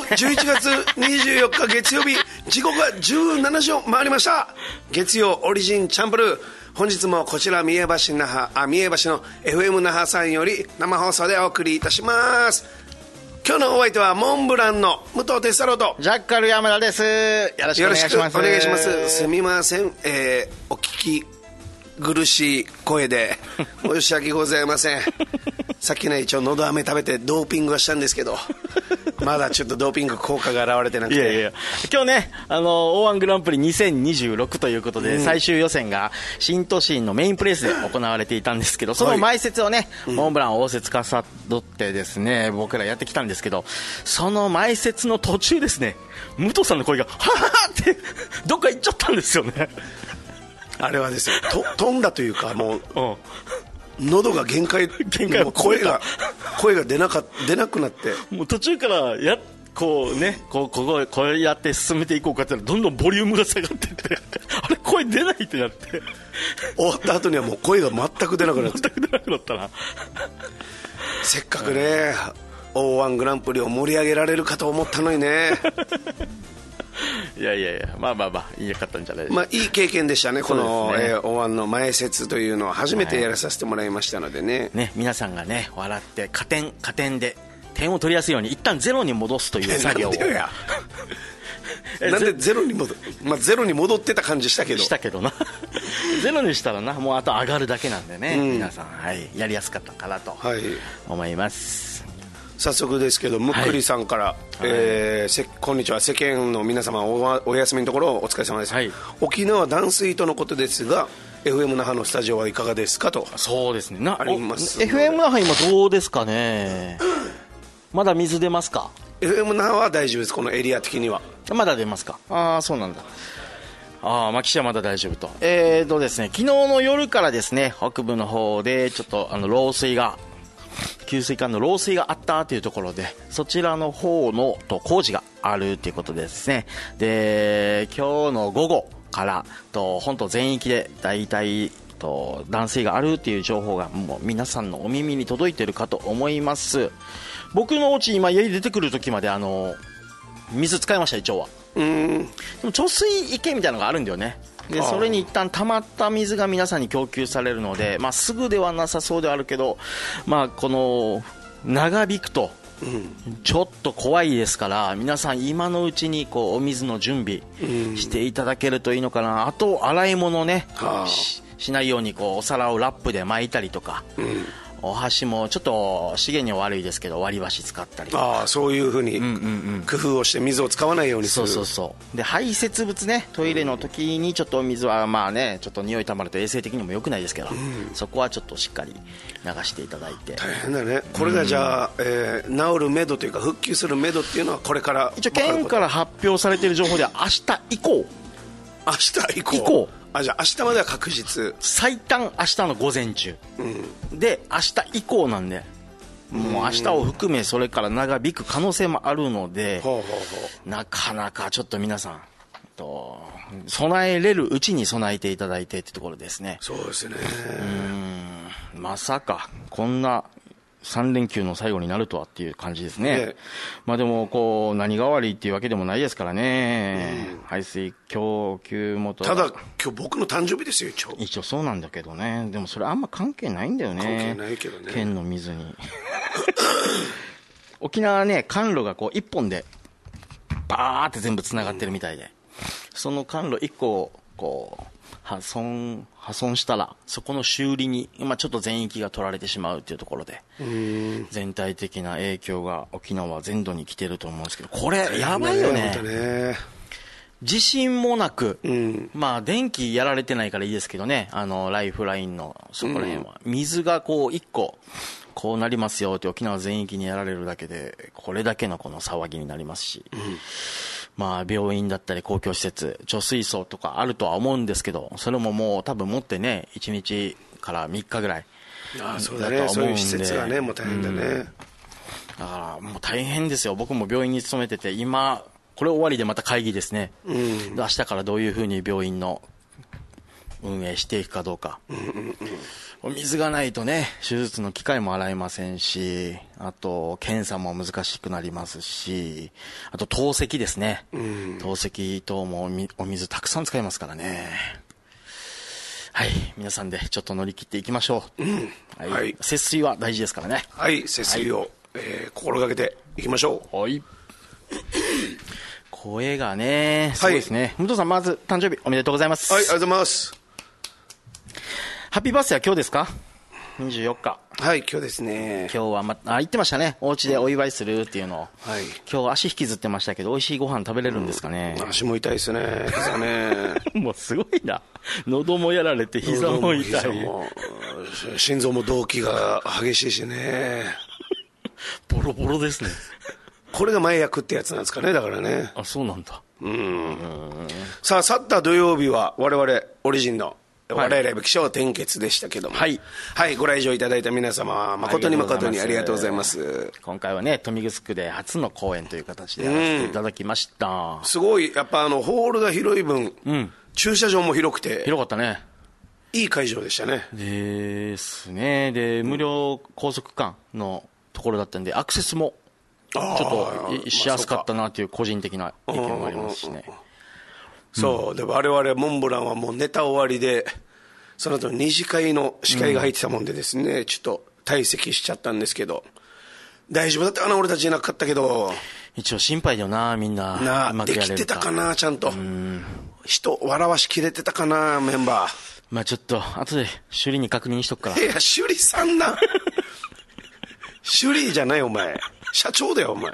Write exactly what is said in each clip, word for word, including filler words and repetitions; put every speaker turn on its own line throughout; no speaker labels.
じゅういちがつにじゅうよっか月曜日、時刻がじゅうしちじを回りました。月曜オリジンチャンプルー、本日もこちら三重橋那覇あ三重橋の エフエム 那覇さんより生放送でお送りいたします。今日のお相手はモンブランの武藤哲太郎と
ジャッカル山田です。よろしくお願いします。
よろしくお願いします。すみません、えー、お聞き苦しい声で申し訳ございません。さっきね、一応のど飴食べてドーピングはしたんですけどまだちょっとドーピング効果が現れてなくて。
いやいや、今日ね、あの オーワン グランプリにせんにじゅうろくということで、うん、最終予選が新都心のメインプレイスで行われていたんですけど、その前説をね、はい、モンブラン応接かさどってですね、僕らやってきたんですけど、その前説の途中ですね、武藤さんの声がはははってどっか行っちゃったんですよね。
あれはですね、と飛んだというか、もう、
うん、
喉が限界、限界もう声が声が出なか出なくなって、
もう途中からやこうね、こうこここれやって進めていこうかってどんどんボリュームが下がってってあれ声出ないってなって、
終わった後にはもう声が全く出なくなって
全く出なくなったな。
せっかくね、オーワン グランプリを盛り上げられるかと思ったのにね。
いやいやいや、まあまあまあいいかったんじゃないでしょうか。
まあ、いい経験でしたね、この、
ね、
えー、オーワンの前説というのは初めてやらさせてもらいましたのでね、はい、
ね、皆さんがね笑って加点加点で点を取りやすいように一旦ゼロに戻すという作業を。
なんでやなんでゼロに戻、まあ、ゼロに戻ってた感じしたけど
したけどなゼロにしたらな、もうあと上がるだけなんでね、うん、皆さん、はい、やりやすかったかなと思います、はい。
早速ですけど、むっくりさんから、はい、えー、せこんにちは、世間の皆様 お, お休みのところお疲れ様です、はい、沖縄断水とのことですが エフエム 那覇のスタジオはいかがですかと。
そうですね、な
あります。
エフエム 那覇今どうですかね。まだ水出ますか。
エフエム 那覇は大丈夫です、このエリア的には。
まだ出ますか。ああ、そうなんだ。ああ、牧師はまだ大丈夫と。えーとですね、昨日の夜からですね、北部の方でちょっとあの漏水が給水管の漏水があったというところで、そちらの方のと工事があるということでですね、で今日の午後からと本島全域で大体と断水があるっていう情報がもう皆さんのお耳に届いているかと思います。僕のお家今家に出てくる時まであの水使いました、一応は。うーん、でも貯水池みたいなのがあるんだよね。でそれに一旦溜まった水が皆さんに供給されるので、まあ、すぐではなさそうではあるけど、まあ、この長引くとちょっと怖いですから、皆さん今のうちにこうお水の準備していただけるといいのかな。あと洗い物ね し, しないようにこうお皿をラップで巻いたりとか、うん、お箸もちょっと資源には悪いですけど割り箸使ったりとか、
あそういう風に工夫をして水を使わないようにする。
そうそうそう。で排泄物ね、トイレの時にちょっとお水はまあね、ちょっと匂いたまると衛生的にも良くないですけど、うん、そこはちょっとしっかり流していただいて。
大変だね。これがじゃあ、うん、えー、治るめどというか復旧するめどっていうのはこれから
一応県から発表されている情報では明日以降
明日以降
以降
あ、じゃあ明日までは確実、
最短明日の午前中、うん、で明日以降なんで、もう明日を含めそれから長引く可能性もあるので、ほうほうほう、なかなかちょっと皆さんと備えれるうちに備えていただいてってところですね。
そうですね。
うーん、まさかこんなさん連休の最後になるとはっていう感じですね。ね、まあでもこう何が悪いっていうわけでもないですからね、うん、排水供給元
ただ今日僕の誕生日ですよ。一応
一応そうなんだけどね、でもそれあんま関係ないんだよね。
関係ないけどね、
県の水に沖縄はね、管路がこう一本でバーって全部つながってるみたいで、うん、その管路一個をこう破損破損したらそこの修理に今ちょっと全域が取られてしまうというところで、うーん、全体的な影響が沖縄全土に来てると思うんですけど、これやばいよ ね, ね地震もなく、うん、まあ電気やられてないからいいですけどね、あのライフラインのそこら辺は、うん、水がこういっここうなりますよって沖縄全域にやられるだけでこれだけのこの騒ぎになりますし、うん、まあ病院だったり公共施設貯水槽とかあるとは思うんですけど、それももう多分持ってねいちにちからみっかぐらい
だと思うんで、ああそうだね、そういう施設がねもう大変だね、うん、だ
からもう大変ですよ。僕も病院に勤めてて今これ終わりでまた会議ですね、うん、明日からどういうふうに病院の運営していくかどうか、
うんうん
うん、水がないとね手術の機械も洗えませんし、あと検査も難しくなりますし、あと透析ですね、うん、透析等もお水たくさん使いますからね。はい、皆さんでちょっと乗り切っていきましょう、うんはいはい、節水は大事ですからね。
はい、節水を、はいえー、心がけていきましょう。
はい声がねすごいですね、はい、武藤さんまず誕生日おめでとうございます。
はい、ありがとうございます。
ハッピーバースデーは今日ですか？にじゅうよっか。
はい、今日ですね。
今日は、ま、あ言ってましたね、お家でお祝いするっていうのを、はい、今日足引きずってましたけど美味しいご飯食べれるんですかね、
うん、足も痛いですね、膝ね
もうすごいな、喉もやられて膝も痛い、も
心臓も動悸が激しいしね
ボロボロですね。
これが前役ってやつなんですかね、だからね。
あ、そうなんだ。うんうん
さあ、去った土曜日は我々オリジンのお笑いライブ起承転結でしたけども、はい、はい、ご来場いただいた皆様誠に誠にありがとうございます。
今回はね豊見城で初の公演という形でやらせていただきました、
うん、すごいやっぱあのホールが広い分、うん、駐車場も広くて
広かったね、
いい会場でしたね。
ですね。で無料高速間のところだったんでアクセスもちょっとしやすかったなという個人的な意見もありますしね。
そう、うん、で我々モンブランはもうネタ終わりでその後二次会の司会が入ってたもんでですね、うん、ちょっと退席しちゃったんですけど、大丈夫だったかな、俺たちいなかったけど。
一応心配だよな、みんな
なあ、できてたかな、ちゃんと、うん、人笑わしきれてたかな、メンバー。
まあちょっと後で首里に確認しとくから。
いや首里さんな首里じゃないお前、社長だよお前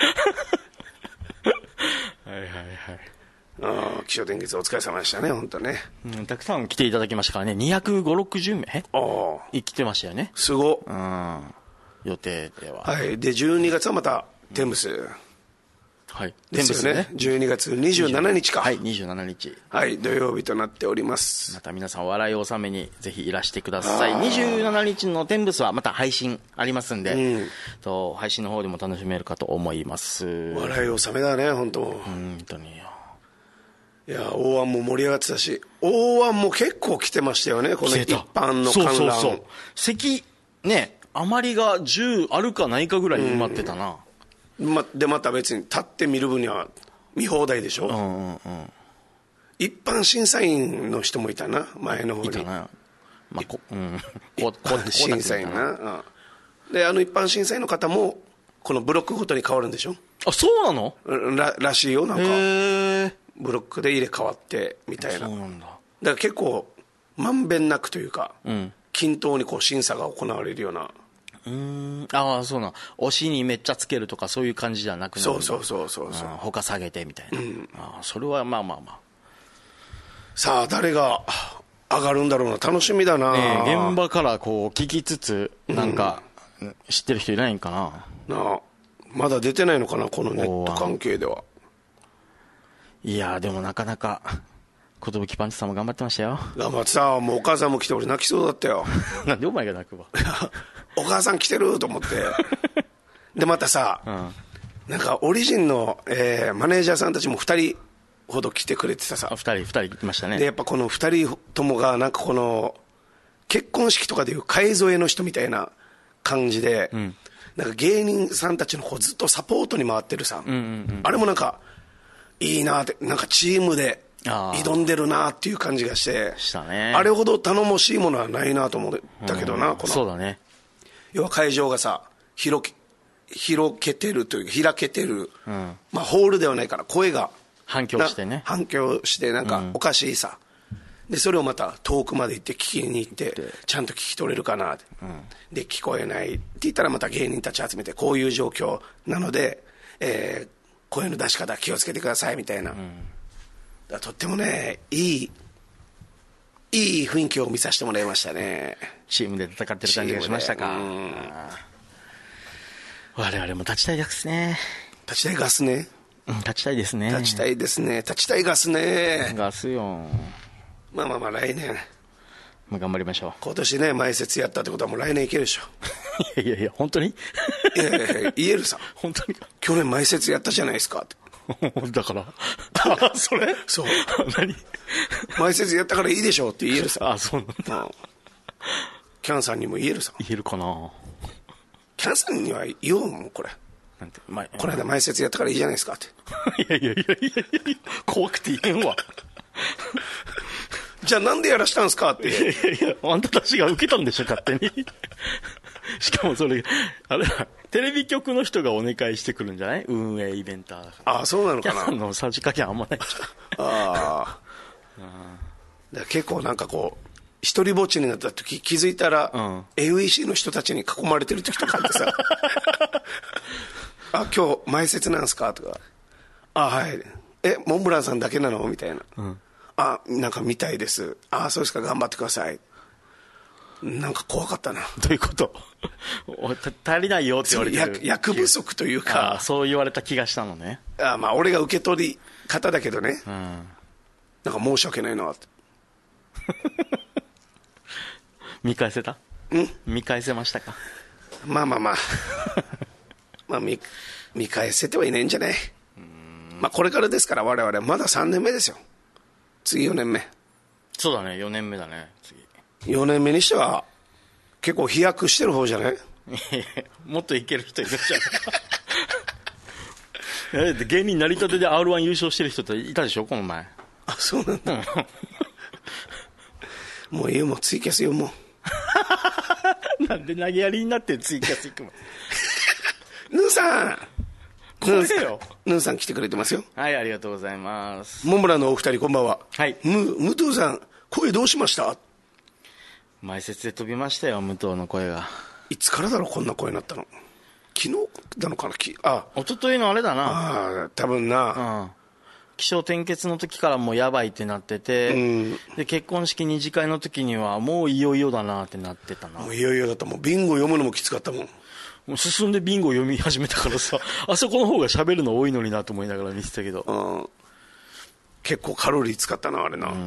はいはいはい、ああ、気象転結お疲れ様でしたね、本当ね、
うん、たくさん来ていただきましたからね、にひゃくごじゅう、ろくじゅうめい生きてましたよね。
すごっ、
うん、予定では。
はい、でじゅうにがつはまたテンブス、うん、
はい、
ですよね、じゅうにがつにじゅうしちにちか、
はい、にじゅうしちにち、
はい、土曜日となっております。
また皆さん笑いを収めにぜひいらしてください。にじゅうしちにちのテンブスはまた配信ありますんで、うん、と配信の方でも楽しめるかと思います。
笑いを収めだね、本当。
本当に。
いや、大湾も盛り上がってたし、大湾も結構来てましたよね、この一般の観覧。そうそうそう、
席ね、余りがじゅうあるかないかぐらい埋まってたな、
うんま、でまた別に立って見る分には見放題でしょ、うんうんうん、一般審査員の人もいたな、前の方にいたな、まあこうん、一般審査員な、うん、であの一般審査員の方もこのブロックごとに変わるんでしょ。
あ、そうなの
ら, らしいよ、なんか
へー、
ブロックで入れ替わってみたいな。
そうなんだ。だか
ら結構まんべんなくというか、うん、均等にこう審査が行われるような。
うーん、ああ、そうな、推しにめっちゃつけるとかそういう感じじゃなくなるんだ。
そうそうそうそう、うん、
他下げてみたいな、うん、ああ、それはまあまあまあ。
さあ誰が上がるんだろうな、楽しみだな、
ね、現場からこう聞きつつなんか、うん、知ってる人いないんかな。
なあ、まだ出てないのかな、このネット関係では。
いやでもなかなか寿パンチさんも頑張ってましたよ。
頑張ってさ、もうお母さんも来て俺泣きそうだったよ
なんでお前が泣くわ
お母さん来てると思ってでまたさ、うん、なんかオリジンの、えー、マネージャーさんたちもふたりほど来てくれてたさ。
ふたりふたり来ましたね。
でやっぱこのふたりともがなんかこの結婚式とかでいう替え添えの人みたいな感じで、うん、なんか芸人さんたちのこうずっとサポートに回ってるさ、うんうんうん、あれもなんかいいなって、なんかチームで挑んでるなっていう感じがして
したね。
あれほど頼もしいものはないなと思ったけどな、うん、この
そうだね。
要は会場がさ広け広けてるというか開けてる、うん、まあホールではないから声が
反響してね、
反響してなんかおかしいさ、うん、でそれをまた遠くまで行って聞きに行ってちゃんと聞き取れるかなって、うん、で聞こえないって言ったらまた芸人たち集めてこういう状況なので、えー、声の出し方気をつけてくださいみたいな、うん、だとってもねいいいい雰囲気を見させてもらいましたね。
チームで戦ってる感じがしましたか。うん、我々も立ちたいですね。
立ちたいガスね、
うん、立ちたいですね。
立ちたいですね。立ちたいガスね。
ガスよ。
まあまあまあ来年
まあ頑張りましょう。
今年ね前説やったってことはもう来年いけるでしょ
いやいやいや本当にい
やいやいや言えるさ
本当に
去年前説やったじゃないですかって
だからそれ
そう
何
前説やったからいいでしょうって言えるさ。
あ、そうなんだ、うん、
キャンさんにも言えるさ。
言えるかな。
キャンさんには言おうもん、これ。なんて、ま、この間前説やったからいいじゃないですかって。
いやいやいやいやいや、怖くて言えんわ。
じゃあなんでやらしたんですかって。
いやいやいや、あんたたちが受けたんでしょ、勝手に。しかもそれ、あれは、テレビ局の人がお願いしてくるんじゃない？運営イベンターだから。
ああ、そうなのかな。
キャンのさじ加減あんまないじ
ゃん。ああ。結構なんかこう、一人ぼっちになった時気づいたら、うん、エーイーシー の人たちに囲まれてる時とかあってさ。あ、今日前説なんすかとか。あ、はい。え、モンブランさんだけなのみたいな。うん、あ、なんか見たいです。あ、そうですか、頑張ってください。なんか怖かったな。
どういうこと足りないよって言われてる。
役不足というか。
あ、そう言われた気がしたのね。
あ、まあ俺が受け取り方だけどね。うん、なんか申し訳ないなって。
見返せた？
ん
見返せましたか？
まあまあまあ。まあ見、見返せてはいないんじゃない？まあこれからですから我々まださんねんめですよ。次よねんめ。
そうだね、よねんめだね、次。
よねんめにしては結構飛躍してる方じゃない？
もっといける人いるじゃん。芸人成り立てで アールワン 優勝してる人っていたでしょ、この前。
あ、そうなんだ。もういいよ、もうツイキャスよ、も
う。なんで投げやりになってツイキャス行くの？
ヌーさん、
これよ。
ヌーさん来てくれてますよ。
はい、ありがとうございます。
モンブランのお二人こんばんは。
はい。
ムムトゥさん、声どうしました？
前説で飛びましたよ、武藤の声が。
いつからだろう、こんな声になったの。昨日なのかな。きあ、
一昨日のあれだな。
ああ、多分な。
うん。起承転結の時からもうやばいってなってて、うん、で結婚式二次会の時にはもういよいよだなってなってたな。
もういよいよだった。もうビンゴ読むのもきつかったもん。
もう進んでビンゴ読み始めたからさ、あそこの方が喋るの多いのになと思いながら見てたけど、
うん、結構カロリー使ったなあれな、うん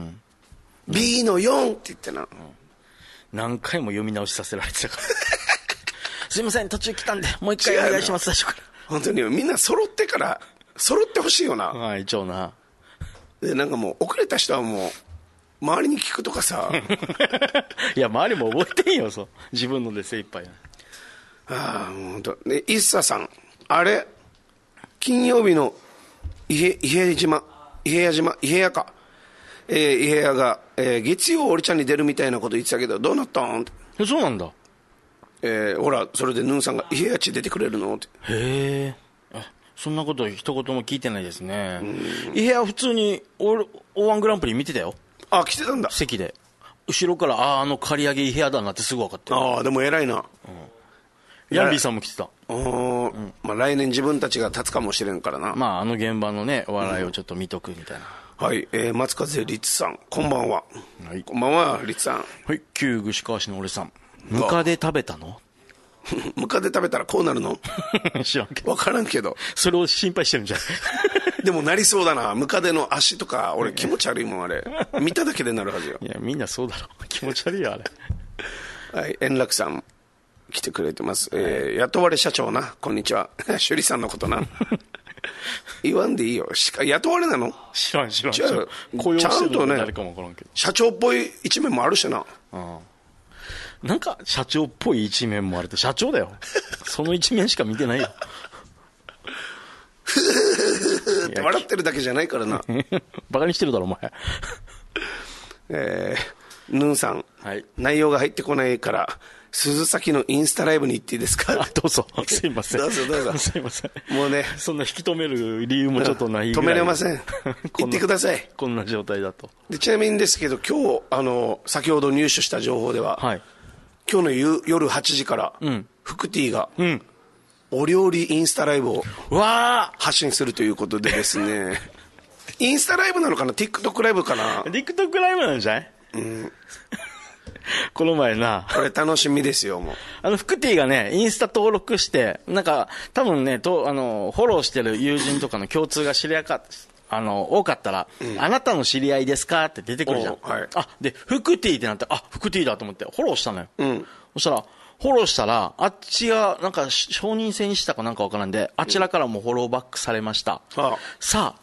、B のよんって言ってな、うん、
何回も読み直しさせられてたからすいません途中来たんでもう一回お願いします。最初から
本当にみんな揃ってから揃ってほしいよな。
はい、一応な。
でなんかもう遅れた人はもう周りに聞くとかさ
いや周りも覚えてんよ、そう自分ので精一杯な。
ああ、もう本当。で、イッサさん、あれ、金曜日の伊平、伊平島、伊平屋島、伊平屋か、えー、伊平屋が、えー、月曜俺ちゃんに出るみたいなこと言ってたけど、どうなったん？
え、そうなんだ。
えー、ほら、それでヌーさんが伊平屋ち出てくれるのって。
へえ、そんなこと一言も聞いてないですね。伊平屋普通にオーワングランプリ見てたよ。あ、
来てたんだ。
席で。後ろから、ああ、あの刈り上げ伊平屋だなってすぐ分かって。
ああ、でも偉いな。うん、
ヤンビーさんも来てた。
お、うん、まあ、来年自分たちが立つかもしれんからな。
まああの現場のね笑いをちょっと見とくみたいな、
うん、はい、えー、松風律さんこんばんは。はい、こんばんは律さん。
はい、旧串川市の俺さん、ムカデ食べたの？
ムカデ食べたらこうなるの？
知らんけど、
分からんけど
それを心配してるんじゃない
でもなりそうだな。ムカデの足とか俺気持ち悪いもんあれ見ただけでなるはずよ。
いやみんなそうだろ、気持ち悪いよあれ。
はい、円楽さん来てくれてます、えー、雇われ社長な、こんにちは。首里さんのことな言わんでいいよ。しか雇われなの？
知らん知らん。
ちゃんとね社長っぽい一面もあるしな。うん、
なんか社長っぽい一面もあるって、社長だよその一面しか見てないよ
って笑ってるだけじゃないからな
バカにしてるだろお前
えー、ヌーさん、はい、内容が入ってこないから鈴崎のインスタライブに行っていいですか？
あ、どうぞ。すいません。
どうぞどうぞ。
すいません。
もうね、
そんな引き止める理由もちょっとないぐらい。
止めれません。行ってください。
こんな状態だと。
でちなみにですけど、今日あの先ほど入手した情報では、はい、今日の夕夜はちじから、うん、フクティが、うん、お料理インスタライブを発信するということでですね。インスタライブなのかな、 TikTok ライブかな。
TikTok ライブなんじゃない？うん。この前な、
これ楽しみですよ。もう
あのフクティがねインスタ登録して、なんか多分ねとあのフォローしてる友人とかの共通が知り合いかあの多かったら、うん、あなたの知り合いですかって出てくるじゃん、はい、あでフクティってなって、あフクティだと思ってフォローしたのよ、うん、そしたらフォローしたらあっちがなんか承認制にしたかなんかわからんで、あちらからもフォローバックされました、うん、さあ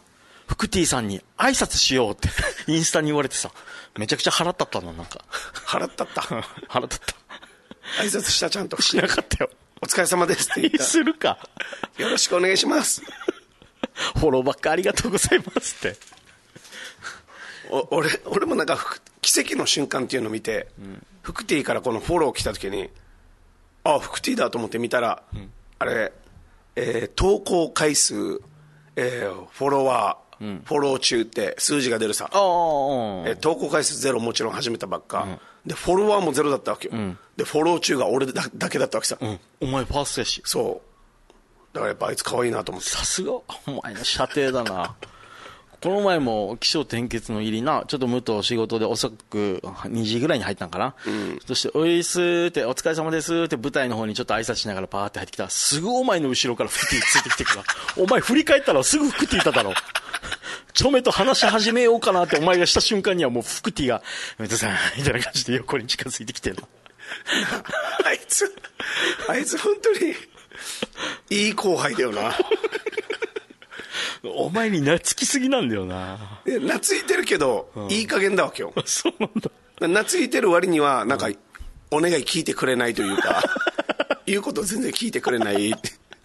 フクティさんに挨拶しようってインスタに言われてさ、めちゃくちゃ腹立ったの。なんか
腹立った
腹立った
挨拶したちゃんと
しなかったよ。
お疲れ様ですって言った
するか
よろしくお願いします
フォローばっかありがとうございますって
お 俺, 俺もなんか奇跡の瞬間っていうのを見て、うん、フクティからこのフォロー来た時に、あフクティだと思って見たら、うん、あれ、えー、投稿回数、えー、フォロワー、うん、フォロー中って数字が出るさ、あ、えー、投稿回数ゼロもちろん始めたばっか、うん、でフォロワーもゼロだったわけよ、うん、でフォロー中が俺 だ, だけだったわけさ、うん、
お前ファーストやし。
そうだからやっぱあいつ可愛いなと思って。さ
すがお前の射程だなこの前も起承転結の入りな、ちょっと武藤仕事で遅くにじぐらいに入ったんかな、うん、そしておいっすーってお疲れ様ですーって舞台の方にちょっと挨拶しながらパーって入ってきたら、すぐお前の後ろからフクティついてきてからお前振り返ったらすぐフクティいただろチョメと話し始めようかなってお前がした瞬間にはもうフクティが武藤さんみたいな感じで横に近づいてきてる
あいつあいつ本当にいい後輩だよな
お前に懐きすぎなんだよな。
懐いてるけど、うん、いい加減だわけよ。
そうなんだ。
懐いてる割にはなんか、うん、お願い聞いてくれないというか言うこと全然聞いてくれない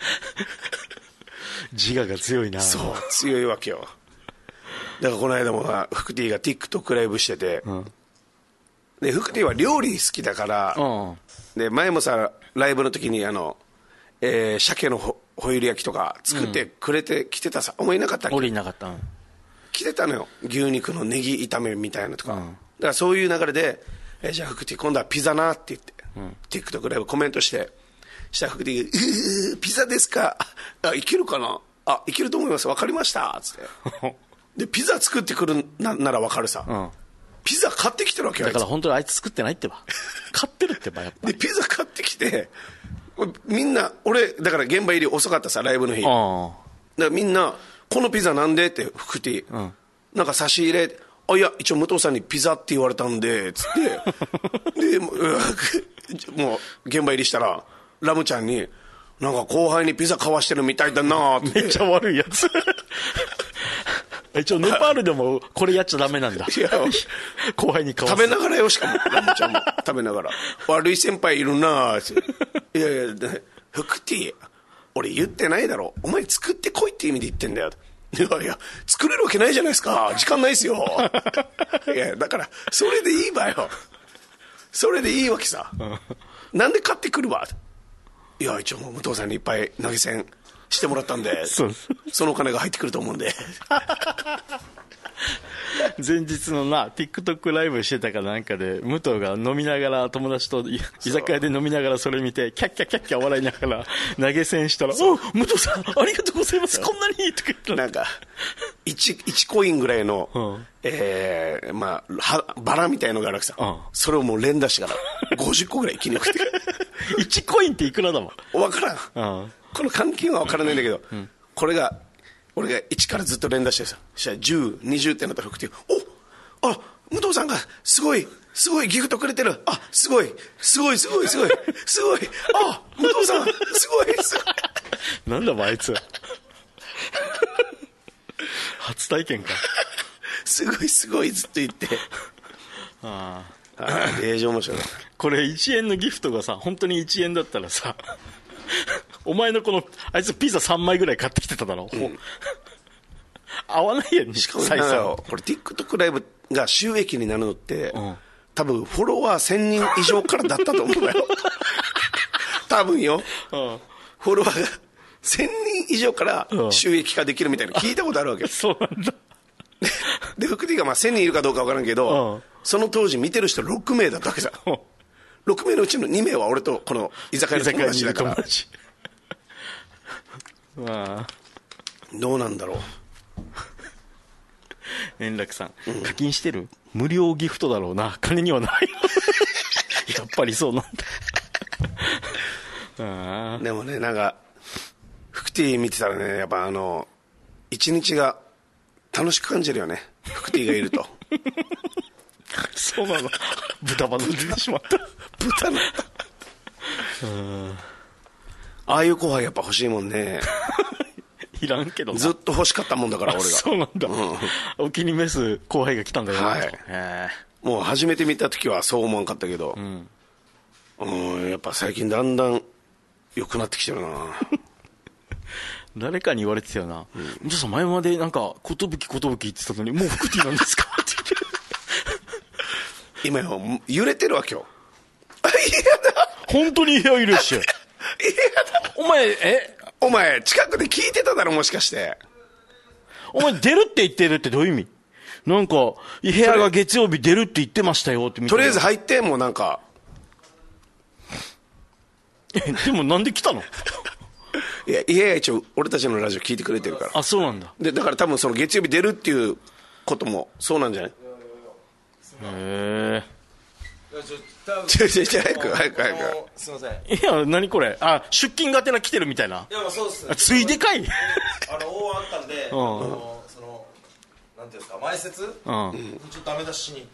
自我が強いな。
そう強いわけよ。だからこの間もフクティが TikTok ライブしてて、うん、でフクティは料理好きだから、うん、で前もさライブの時にあの、えー、鮭のホホイル焼きとか作ってくれてきてたさ、うん、思いなかったっけ。
俺いなかった、うん、
来てたのよ、牛肉のネギ炒めみたいなとか、うん、だからそういう流れで、えー、じゃあフクティ今度はピザなって言って、うん、TikTok ライブコメントしてしたらフクティがうーピザですか、あいけるかな、あいけると思います、分かりましたっつってでピザ作ってくる な, なら分かるさ、うん、ピザ買ってきてるわけよ。
だから本当にあいつ作ってないってば買ってるってばやっぱ
でピザ買ってきてみんな俺だから現場入り遅かったさライブの日、だからみんなこのピザなんでってフクティ、うん、なんか差し入れ、あいや一応武藤さんにピザって言われたんでつってでもう現場入りしたらラムちゃんになんか後輩にピザ買わしてるみたいだなって。
めっちゃ悪いやつ一応ネパールでもこれやっちゃダメなんだ。いや後輩に買わ
せ食べながらよ、しかもラムちゃんも食べながら悪い先輩いるなって。いやいやフクティ俺言ってないだろ、お前作ってこいって意味で言ってんだよ。いやいや作れるわけないじゃないですか、時間ないですよいやだからそれでいいわよ、それでいいわけさなんで買ってくるわ。いや一応もう武藤さんにいっぱい投げ銭してもらったんでそ, そのお金が入ってくると思うんで
前日のな TikTok ライブしてたかなんかで武藤が飲みながら友達と居酒屋で飲みながらそれ見てキャッキャキャッキャ笑いながら投げ銭したら「お武藤さんありがとうございますこんなに」とか言ったら
なんか 1, いちコインぐらいの、うんえーまあ、バラみたいのがあるわけさ、うん、それをもう連打してからごじゅっこぐらい一気に送って
いちコインっていくらだもん
分からん、うん、この換金は分からないんだけど、うん、これが俺がいちからずっと連打してさ、そしたらじゅう、にじゅうってなったらフクティおあ武藤さんがすごいすごいギフトくれてる、あすごいすごいすごいすごいすごいあ武藤さんすごいすごい
なんだもあいつ初体験か
すごいすごいずっと言ってああ令状面白い。
これいちえんのギフトがさ本当にいちえんだったらさお前のこのあいつピザさんまいぐらい買ってきてただろ、うん、合わないやん。
しかもこれ TikTok ライブが収益になるのって、うん、多分フォロワーせんにん以上からだったと思うよ多分よ、うん、フォロワーがせんにん以上から収益化できるみたいな聞いたことあるわけよ、うん、
そうなんだ
でフクティがまあせんにんいるかどうか分からんけど、うん、その当時見てる人ろくめいだったわけさ、うん、ろくめいのうちのにめいは俺とこの居酒屋の友達だからまあどうなんだろう
円楽さん、うん、課金してる？無料ギフトだろうな、金にはないやっぱりそうなんだあ
でもねなんかフクティ見てたらねやっぱあの一日が楽しく感じるよね、フクティがいると
そうなの豚バナ出てしまった
豚なったうんああいう後輩やっぱ欲しいもんね
いらんけどな。
ずっと欲しかったもんだから俺が。
そうなんだ、うん、お気に召す後輩が来たんだよな、
はい、もう初めて見た時はそう思わんかったけど、うん、うんやっぱ最近だんだん良くなってきてるな
誰かに言われてたよな、うん、皆さん前までなんか寿寿言ってたのにもうフクティなんですかって言って
今よ揺れてるわ今日
本当に部屋いるっしょお前え
お前近くで聞いてただろもしかして。
お前出るって言ってるってどういう意味？なんか部屋が月曜日出るって言ってましたよって見て。
とりあえず入ってもうなんか
でもなんで来たの
いやいや一応俺たちのラジオ聞いてくれてるから。
あそうなんだ。
でだから多分その月曜日出るっていうこともそうなんじゃない？へ
え
ちょちょちょ早く早く早く。
すいません。
いや何これあ出勤がてら来てるみたいな。
いやそうっす、ね、
ついでかい
あの大あったんで、うん、あのそのなんていうんですか前説、うん、ちょっとダメ出しに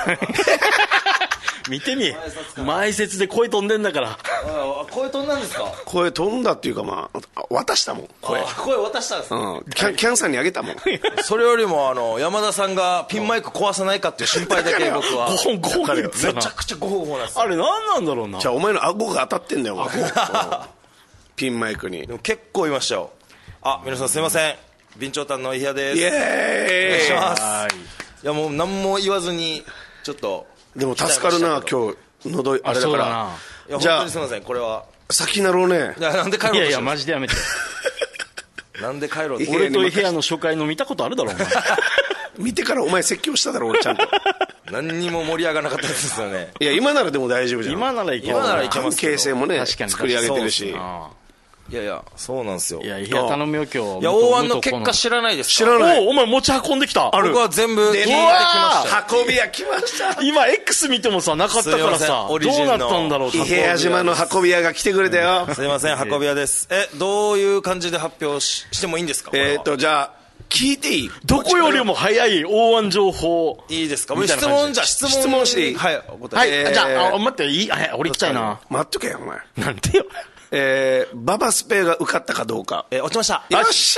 見てみ前説で声飛んでんだから
あ声飛んだんですか。
声飛んだっていうかまあ渡したもん声
声渡したんですか、
うん、キャンキャンさんにあげたもん
それよりもあの山田さんがピンマイク壊さないかっていう心配だけ僕は
ごほんごほんめ
ちゃくちゃごほんごほんなんです。
あれ何なんだろうな。
じゃあお前の顎が当たってんだよお前ピンマイクに。
でも結構いましたよ。あ皆さんすいません備長炭の伊平です。
イエーイ
お願いします。いやもう何も言わずにちょっと
でも助かるな今日喉あれだから。
いや本当にすいませんこれは
先なろうね。
いやなんで帰ろうとしてるんですか。いやいや
マジでやめて
なんで帰ろうって
俺と伊平の初回の見たことあるだろお前
見てからお前説教しただろ俺ちゃんと
何にも盛り上がらなかったですよね。
いや今ならでも大丈夫じゃん。
今ならいける。
今ならいけますけど
関係性もね
確かに
作り上げてるし。
いやいやそうなんですよ。
いや伊平頼むよ今日。
いや大腕の結果知らないですか。
知らない。
おお前持ち運んできた。
ある僕は全部聞いてきました
運び屋来ました
今 X 見てもさなかったからさどうなったんだろう。
伊平島の運び屋が来てくれたよ。
すいません運び屋です。えどういう感じで発表 し, してもいいんですか。
えっとじゃあ聞いていい。
どこよりも早い大腕情報
いいですか。質問じゃ質問
質問していい。
はいお答
え。はいじゃあ待っていい俺行きたいな。
待っとけよお前。
なんでよ。
えー、ババスペが受かったかどうか。
えー、落ちました。
よっしゃ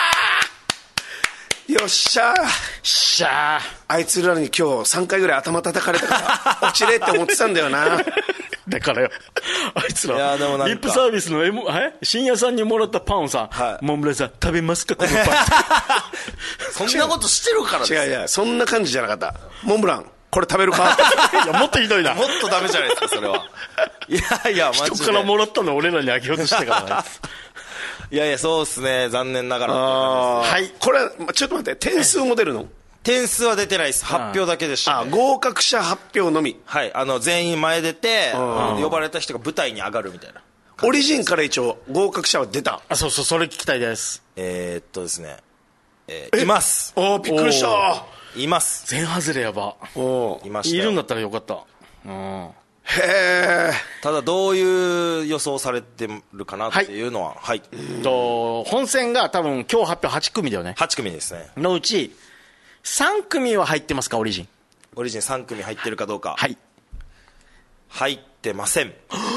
ーよっしゃー
しゃー
あいつらに今日さんかいぐらい頭叩かれたから落ちれって思ってたんだよな
だからよあいつら
いやでもなんか
リップサービスの、M、え深夜さんにもらったパンをさ、はい、モンブランさん食べますかこのパン
そんなことしてるからですよ。
違う違うそんな感じじゃなかった。モンブランこれ食べるか
いやもっとひどいな。
もっとダメじゃないですかそれは。いやいやマジで
人からもらったの俺らにあげようとしたからね
いやいやそうっすね残念ながら。
はいこれちょっと待って点数も出るの。
点数は出てないです発表だけでした、ね、
あ合格者発表のみ。
はいあの全員前出て呼ばれた人が舞台に上がるみたいな。
オリジンから一応合格者は出た。
あそうそうそれ聞きたいです。
えー、っとですね、えー、います。
おびっくりした。
います。
全外れやば。
お
いましたよ。
いるんだったらよかった。うん
へえ。
ただどういう予想されてるかなっていうのははい、
と本戦が多分今日発表はち組だよね。
はち組ですね。
のうちさん組は入ってますかオリジン。
オリジンさん組入ってるかどうか。
はい
入ってません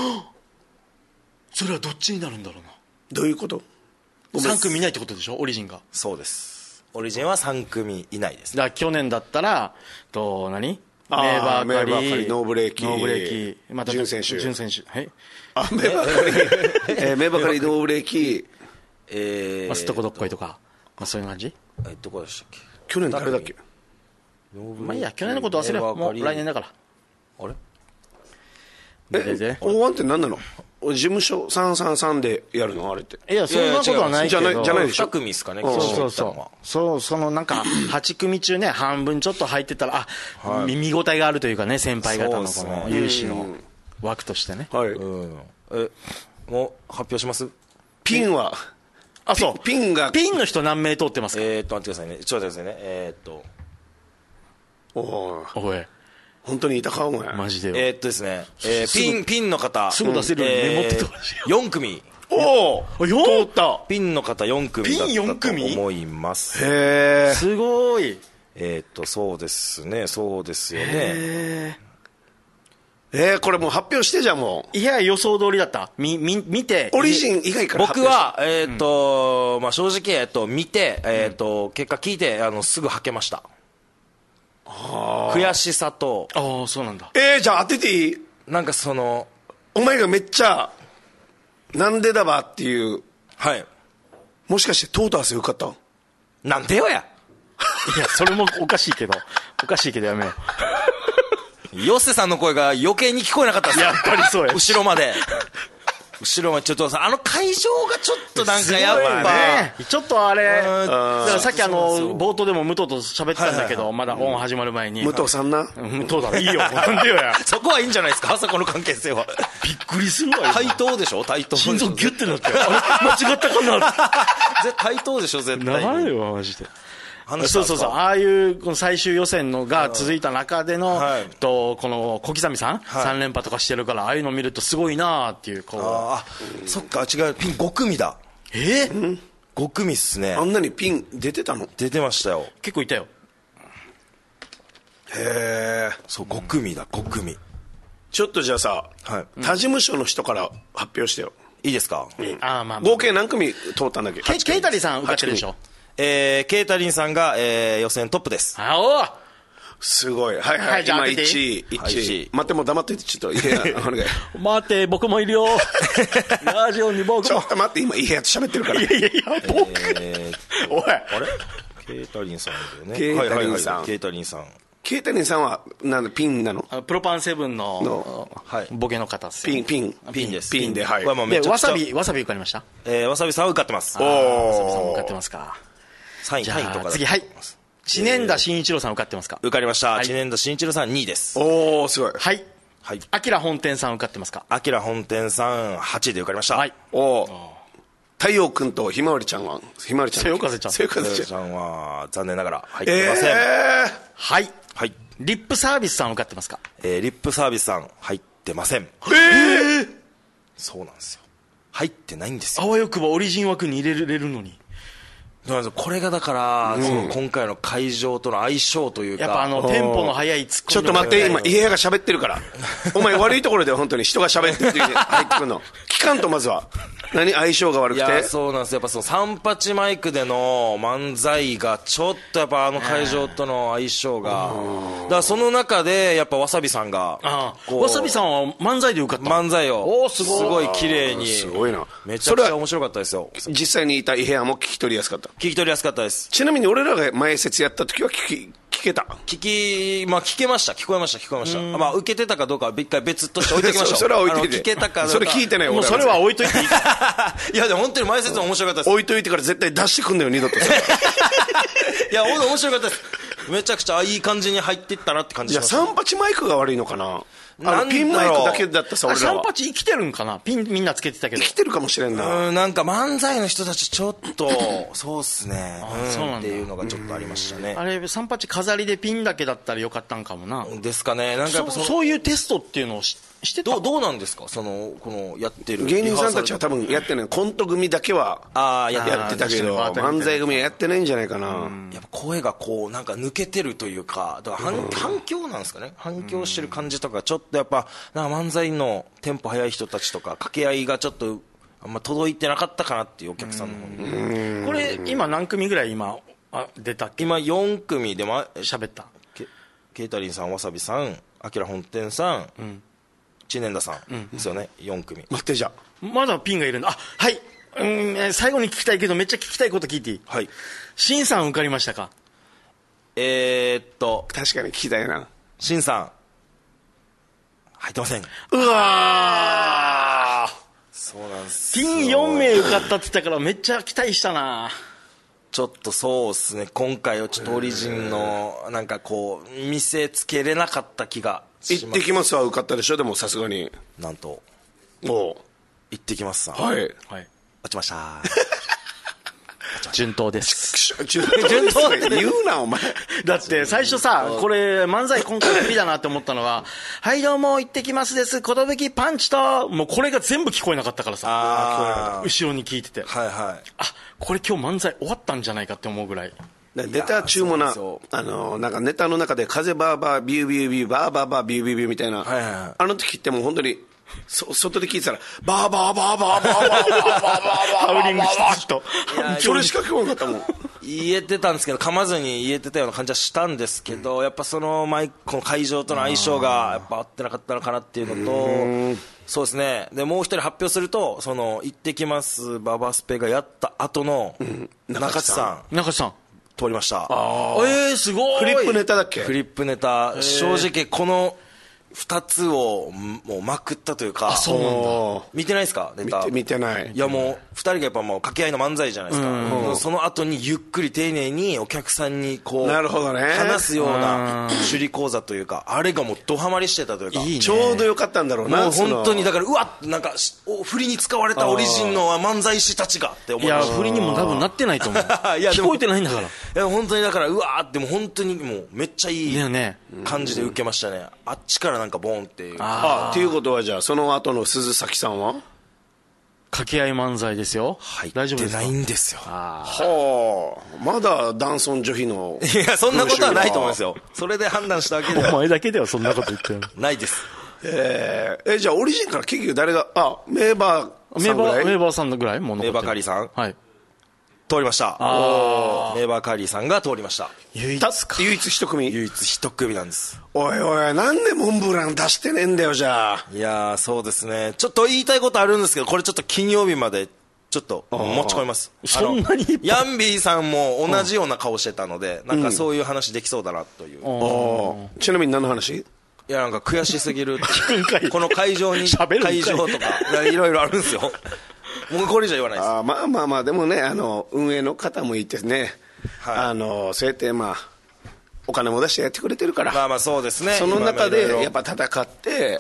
それはどっちになるんだろうな。
どういうこと。
さん組いないってことでしょオリジンが。
そうですオリジンはさん組いないです。
だから去年だったらと何
メーバーカリーノーブレーキ
ノーブレーキ
また準選手
準選手はい
あメーバーカリー、えー、メーバーカリーノーブレーキ
えー
まあ、すっとこどっこいとか、まあ、そういう感じ。
えどこでしたっけ
去年誰だっけ。
まあいいや去年のこと忘れようもう来年だから。
あれ
えオーワンって何なの。事務所さんさんさんでやるのあれって。
いやそんなことはないけど
じゃないじゃないでしょ。
に組ですかね。
そうそうそうそうそのなんかはち組中ね半分ちょっと入ってたらあ、はい、見応えがあるというかね先輩方のこの有志の枠としてね。
はい。
うんえもう発表します。
ピンは
あそう
ピンが
ピンの人何名通ってますか。
えーっと待ってくださいねちょっと待ってくださいねえーっと
おお
おい
本当にいたかお前
マジでよ。
えーっとですね、えー、ピンピンの方
すぐ出せるようにメモっててほしい、
えー、よん組。
おお通った
ピンの方よん組だ
ピンよん
ったと
組
思います。
へえ
すごい。
えーっとそうですねそうですよね。
へ
えー、これもう発表してじゃんもう。
いや予想通りだった。みみ見て
オリジン以外から発
僕
表した。
は、えーっと、うん、まあ正直、えーっと、見て、えーっと、結果聞いて、あの、すぐ吐けました。悔しさと、
ああそうなんだ。
えー、じゃあ当てていい？
なんかその、
お前がめっちゃ、なんでだばっていう、
はい。
もしかしてトータスよかったん？
なんでよや。
いやそれもおかしいけどおかしいけどやめよう。
ヨッセさんの声が余計に聞こえなかったっす。
やっぱりそうや。
後ろまで。後ろまでちょっとさ、あの会場がちょっとなんかやっぱ、
ね、ちょっとあれ、
うん
だからさっきあの冒頭でも武藤と喋ってたんだけど、
はいはいはい、
まだオン始まる前に
武藤さんな。
武藤だろいいよなんでよや。
そこはいいんじゃないですか、あそこの関係性は。
びっくりするわ。
対等でしょ、対等。
心臓ギュッてなってあれ間違ったかな
絶対対等でしょ、絶対に。
なんよマジで。
話したんですか。
そうそうそう、ああいうこの最終予選のが続いた中での、
はい、
とこの小刻さん、
はい、
さん連覇とかしてるから、ああいうの見るとすごいなーっていう、こう。
ああ、そっか、違う、ピンご組だ。
えー、
ご組っすね。
あんなにピン出てたの？
出てましたよ。
結構いたよ。
へえ。
そう、ご組だ、ご組。
ちょっとじゃあさ、
はい、
他事務所の人から発表してよ。
いいですか？
うん、あまあまあ、
合計何組通ったんだっけ？
ケケイタリさん受かってるでしょ。
えー、ケイタリンさんが、えー、予選トップです。
あおー
すごい。はいはい。
はい、じゃあ
今
当てて
いちい、
はい
いちい。待って、もう黙ってて、ちょっと、いや、お願い。
待って僕もいるよラジオに僕も
ちょっと待って、今、いいやつ喋ってるから。
いやいやいや僕、
えー、
おい
あれケイタリンさんだよね。
ケイタリンさん
はいはいはい、ケイタリンさん。
ケイタリンさんは、なんだ、ピンなの？
プロパンセブンの
の
はい、ボケの方っすよ。
ピン、ピン。
ピンです。
ピンで、はい。
これはもうめ
で
ちゃくちゃ
わさびわさび受かりました。
えー、わさびさんは受かってます。
お
わさびさんも
ー。
受かってますか。
さんい、
じゃ
さんいとかだ
あ次、はい知念田真一郎さん受かってますか。
受かりました。
はい
知念田真一郎さんにいです。
おー、すごい。
はい
はい。
あきら本店さん受かってますか。
あきら本店さんはちいで受かりました。
はい。
おー。太陽くんとひまわりちゃんは、ひまわりちゃん。
そよ風ちゃん
そよ風ちゃん。
ちゃんは残念ながら入って
え
ません。
ー。
はい
はい。
リップサービスさん受かってますか。
えー、リップサービスさん入ってません。
えー。
そうなんですよ。入ってないんですよ。
あわよくばオリジン枠に入れれるのに。
これがだから、うん、その今回の会場との相性というか、
やっぱあのテンポの速いツッコミ。
ちょっと待って、今家が喋ってるからお前悪いところで本当に人が喋ってる時に入ってくるの聞かんと。まずは何相性が悪くて。
いやそうなんですよ。やっぱその三八マイクでの漫才がちょっとやっぱあの会場との相性が、だからその中でやっぱわさびさんが
ああわさびさんは漫才で受かった。
漫才を
おすごい
すごい綺麗に、
すごいな。
めちゃくちゃ面白かったですよ。
実際にいたイヘアも聞き取りやすかった。
聞き取りやすかったです。
ちなみに俺らが前説やった時は聞き聞けた。
聞き、まあ聞けました。聞こえました。聞こえました。まあ受けてたかどうかは一回別として置いておきましょう。
それは置いといて。
聞けたかどうか。
それ聞いてないよ。
もうそれは置いといていい
いやでも本当に前説も面白かったです。
置いといてから絶対出してくんだよ、二度と。い
や本当面白かったです。めちゃくちゃいい感じに入っていったなって感じし
や、
ました。
三八マイクが悪いのかな。あのピンマイクだけだったさ、俺らは。
三八生きてるんかな。ピンみんなつけてたけど。
生きてるかもしれんな。
うん、なんか漫才の人たちちょっとそうっすね、うん、
そうなんだ
っていうのがちょっとありましたね。
あれ三八飾りでピンだけだったらよかったんかもな。
ですかね。なんかやっぱその
そそういうテストっていうのをししてた。
どうどうなんですか、そのこのやってる
芸人さんたちは多分やってない。コント組だけは
あーやって
やってたけど、
あー
漫才組はやってないんじゃないかな。
やっぱ声がこうなんか抜けてるというか、だから反,、反響なんですかね。反響してる感じとかちょっとやっぱなんか漫才のテンポ速い人たちとか掛け合いがちょっとあんま届いてなかったかなっていうお客さんの方に。
これ今何組ぐらい今あ出たっけ。
今よん組でま
喋った。
ケケイタリンさん、わさびさん、あきら本店さん、うん知念田さんですよね、うん、よん組。
待ってじゃ
まだピンがいるんだ。あはい、うん、最後に聞きたいけどめっちゃ聞きたいこと聞いていい。
はい。
シンさん受かりましたか。
えー、っと
確かに聞きたいな。
シンさん入ってません。
うわー、
そうなんです
ピンよん名受かったって言ったからめっちゃ期待したな。
ちょっとそうですね、今回はちょっとオリジンのなんかこう見せつけれなかった気がします。
行ってきますは受かったでしょ。でもさすがに
なんと
も
行ってきますさん、
うはい
はい
落ちました
順当です。
順当って言うなお前。
だって最初さ、これ漫才今回無理だなって思ったのははいどうも行ってきますです寿パンチと、もうこれが全部聞こえなかったからさ。
あ
後ろに聞いてて、
はいはい。
あこれ今日漫才終わったんじゃないかって思うぐらい。
でネタ中もな、あのなんかネタの中で風バーバービュービュービューバーバーバービュービュービューみたいな、はいはいはい、あの時ってもう本当にそ外で聞いてたらバーバーバーバーバーバーバーバーバーバーハウリングしてとそれしか聞こえなかったもん。
言えてたんですけど噛まずに言えてたような感じはしたんですけど、やっぱそのマイクこの会場との相性がやっぱ合ってなかったのかなっていうのと、そうですね。でもう一人発表すると、その行ってきますババスペがやった後の中地さん、
中地さん
通りました。
あえー、すごい。
フリップネタだっけ？
フリップネタ、正直このふたつをもうまくったというか。
あ、そうなんだ。
見てないですかネタ？
見て、見てない。
いやもうふたりがやっぱもう掛け合いの漫才じゃないですか。その後にゆっくり丁寧にお客さんにこう
なるほどね
話すような首里講座というか、あれがもうドハマりしてたというか、
いいね、
ちょうどよかったんだろうな。
もう本当にだからうわっなんか振りに使われたオリジンの漫才師たちがって思いました。
いや振りにも多分なってないと思う。いや聞こえてないんだから。い
や本当にだからうわーってもう本当にもうめっちゃいい感じで受けましたね。あっちからなんかボーンっていう。
ああっていうことはじゃあその後の鈴崎さんは
掛け合い漫才ですよ。
入ってないんですよ。
はあ、まだ男尊女卑の。
いやそんなことはないと思いますよ。それで判断したわけでは
お前だけではそんなこと言ってる
ないです。
えー、えじゃあオリジンから結局誰があメーバーさんぐらい
メーバーさんのぐらいもう残ってる。
メーバーカリーさん、
はい、
通りました。メーバーカリーさんが通りました。
唯一か唯一一組
唯一一組なんです。
おいおいなんでモンブラン出してねえんだよじゃあ。
いやそうですね、ちょっと言いたいことあるんですけどこれちょっと金曜日までちょっと持ち込みます。
そんなに
ヤンビーさんも同じような顔してたので、うん、なんかそういう話できそうだなという、
うん、ちなみに何の話？
いやなんか悔しすぎるってこの会場に会場とかいろいろあるんですよ。もうこれ以上言わないです。
あまあまあまあでもねあの運営の方もいてね、はい、あのそうやってまあお金も出してやってくれてるから、
まあまあそうですね。
その中でやっぱ戦って、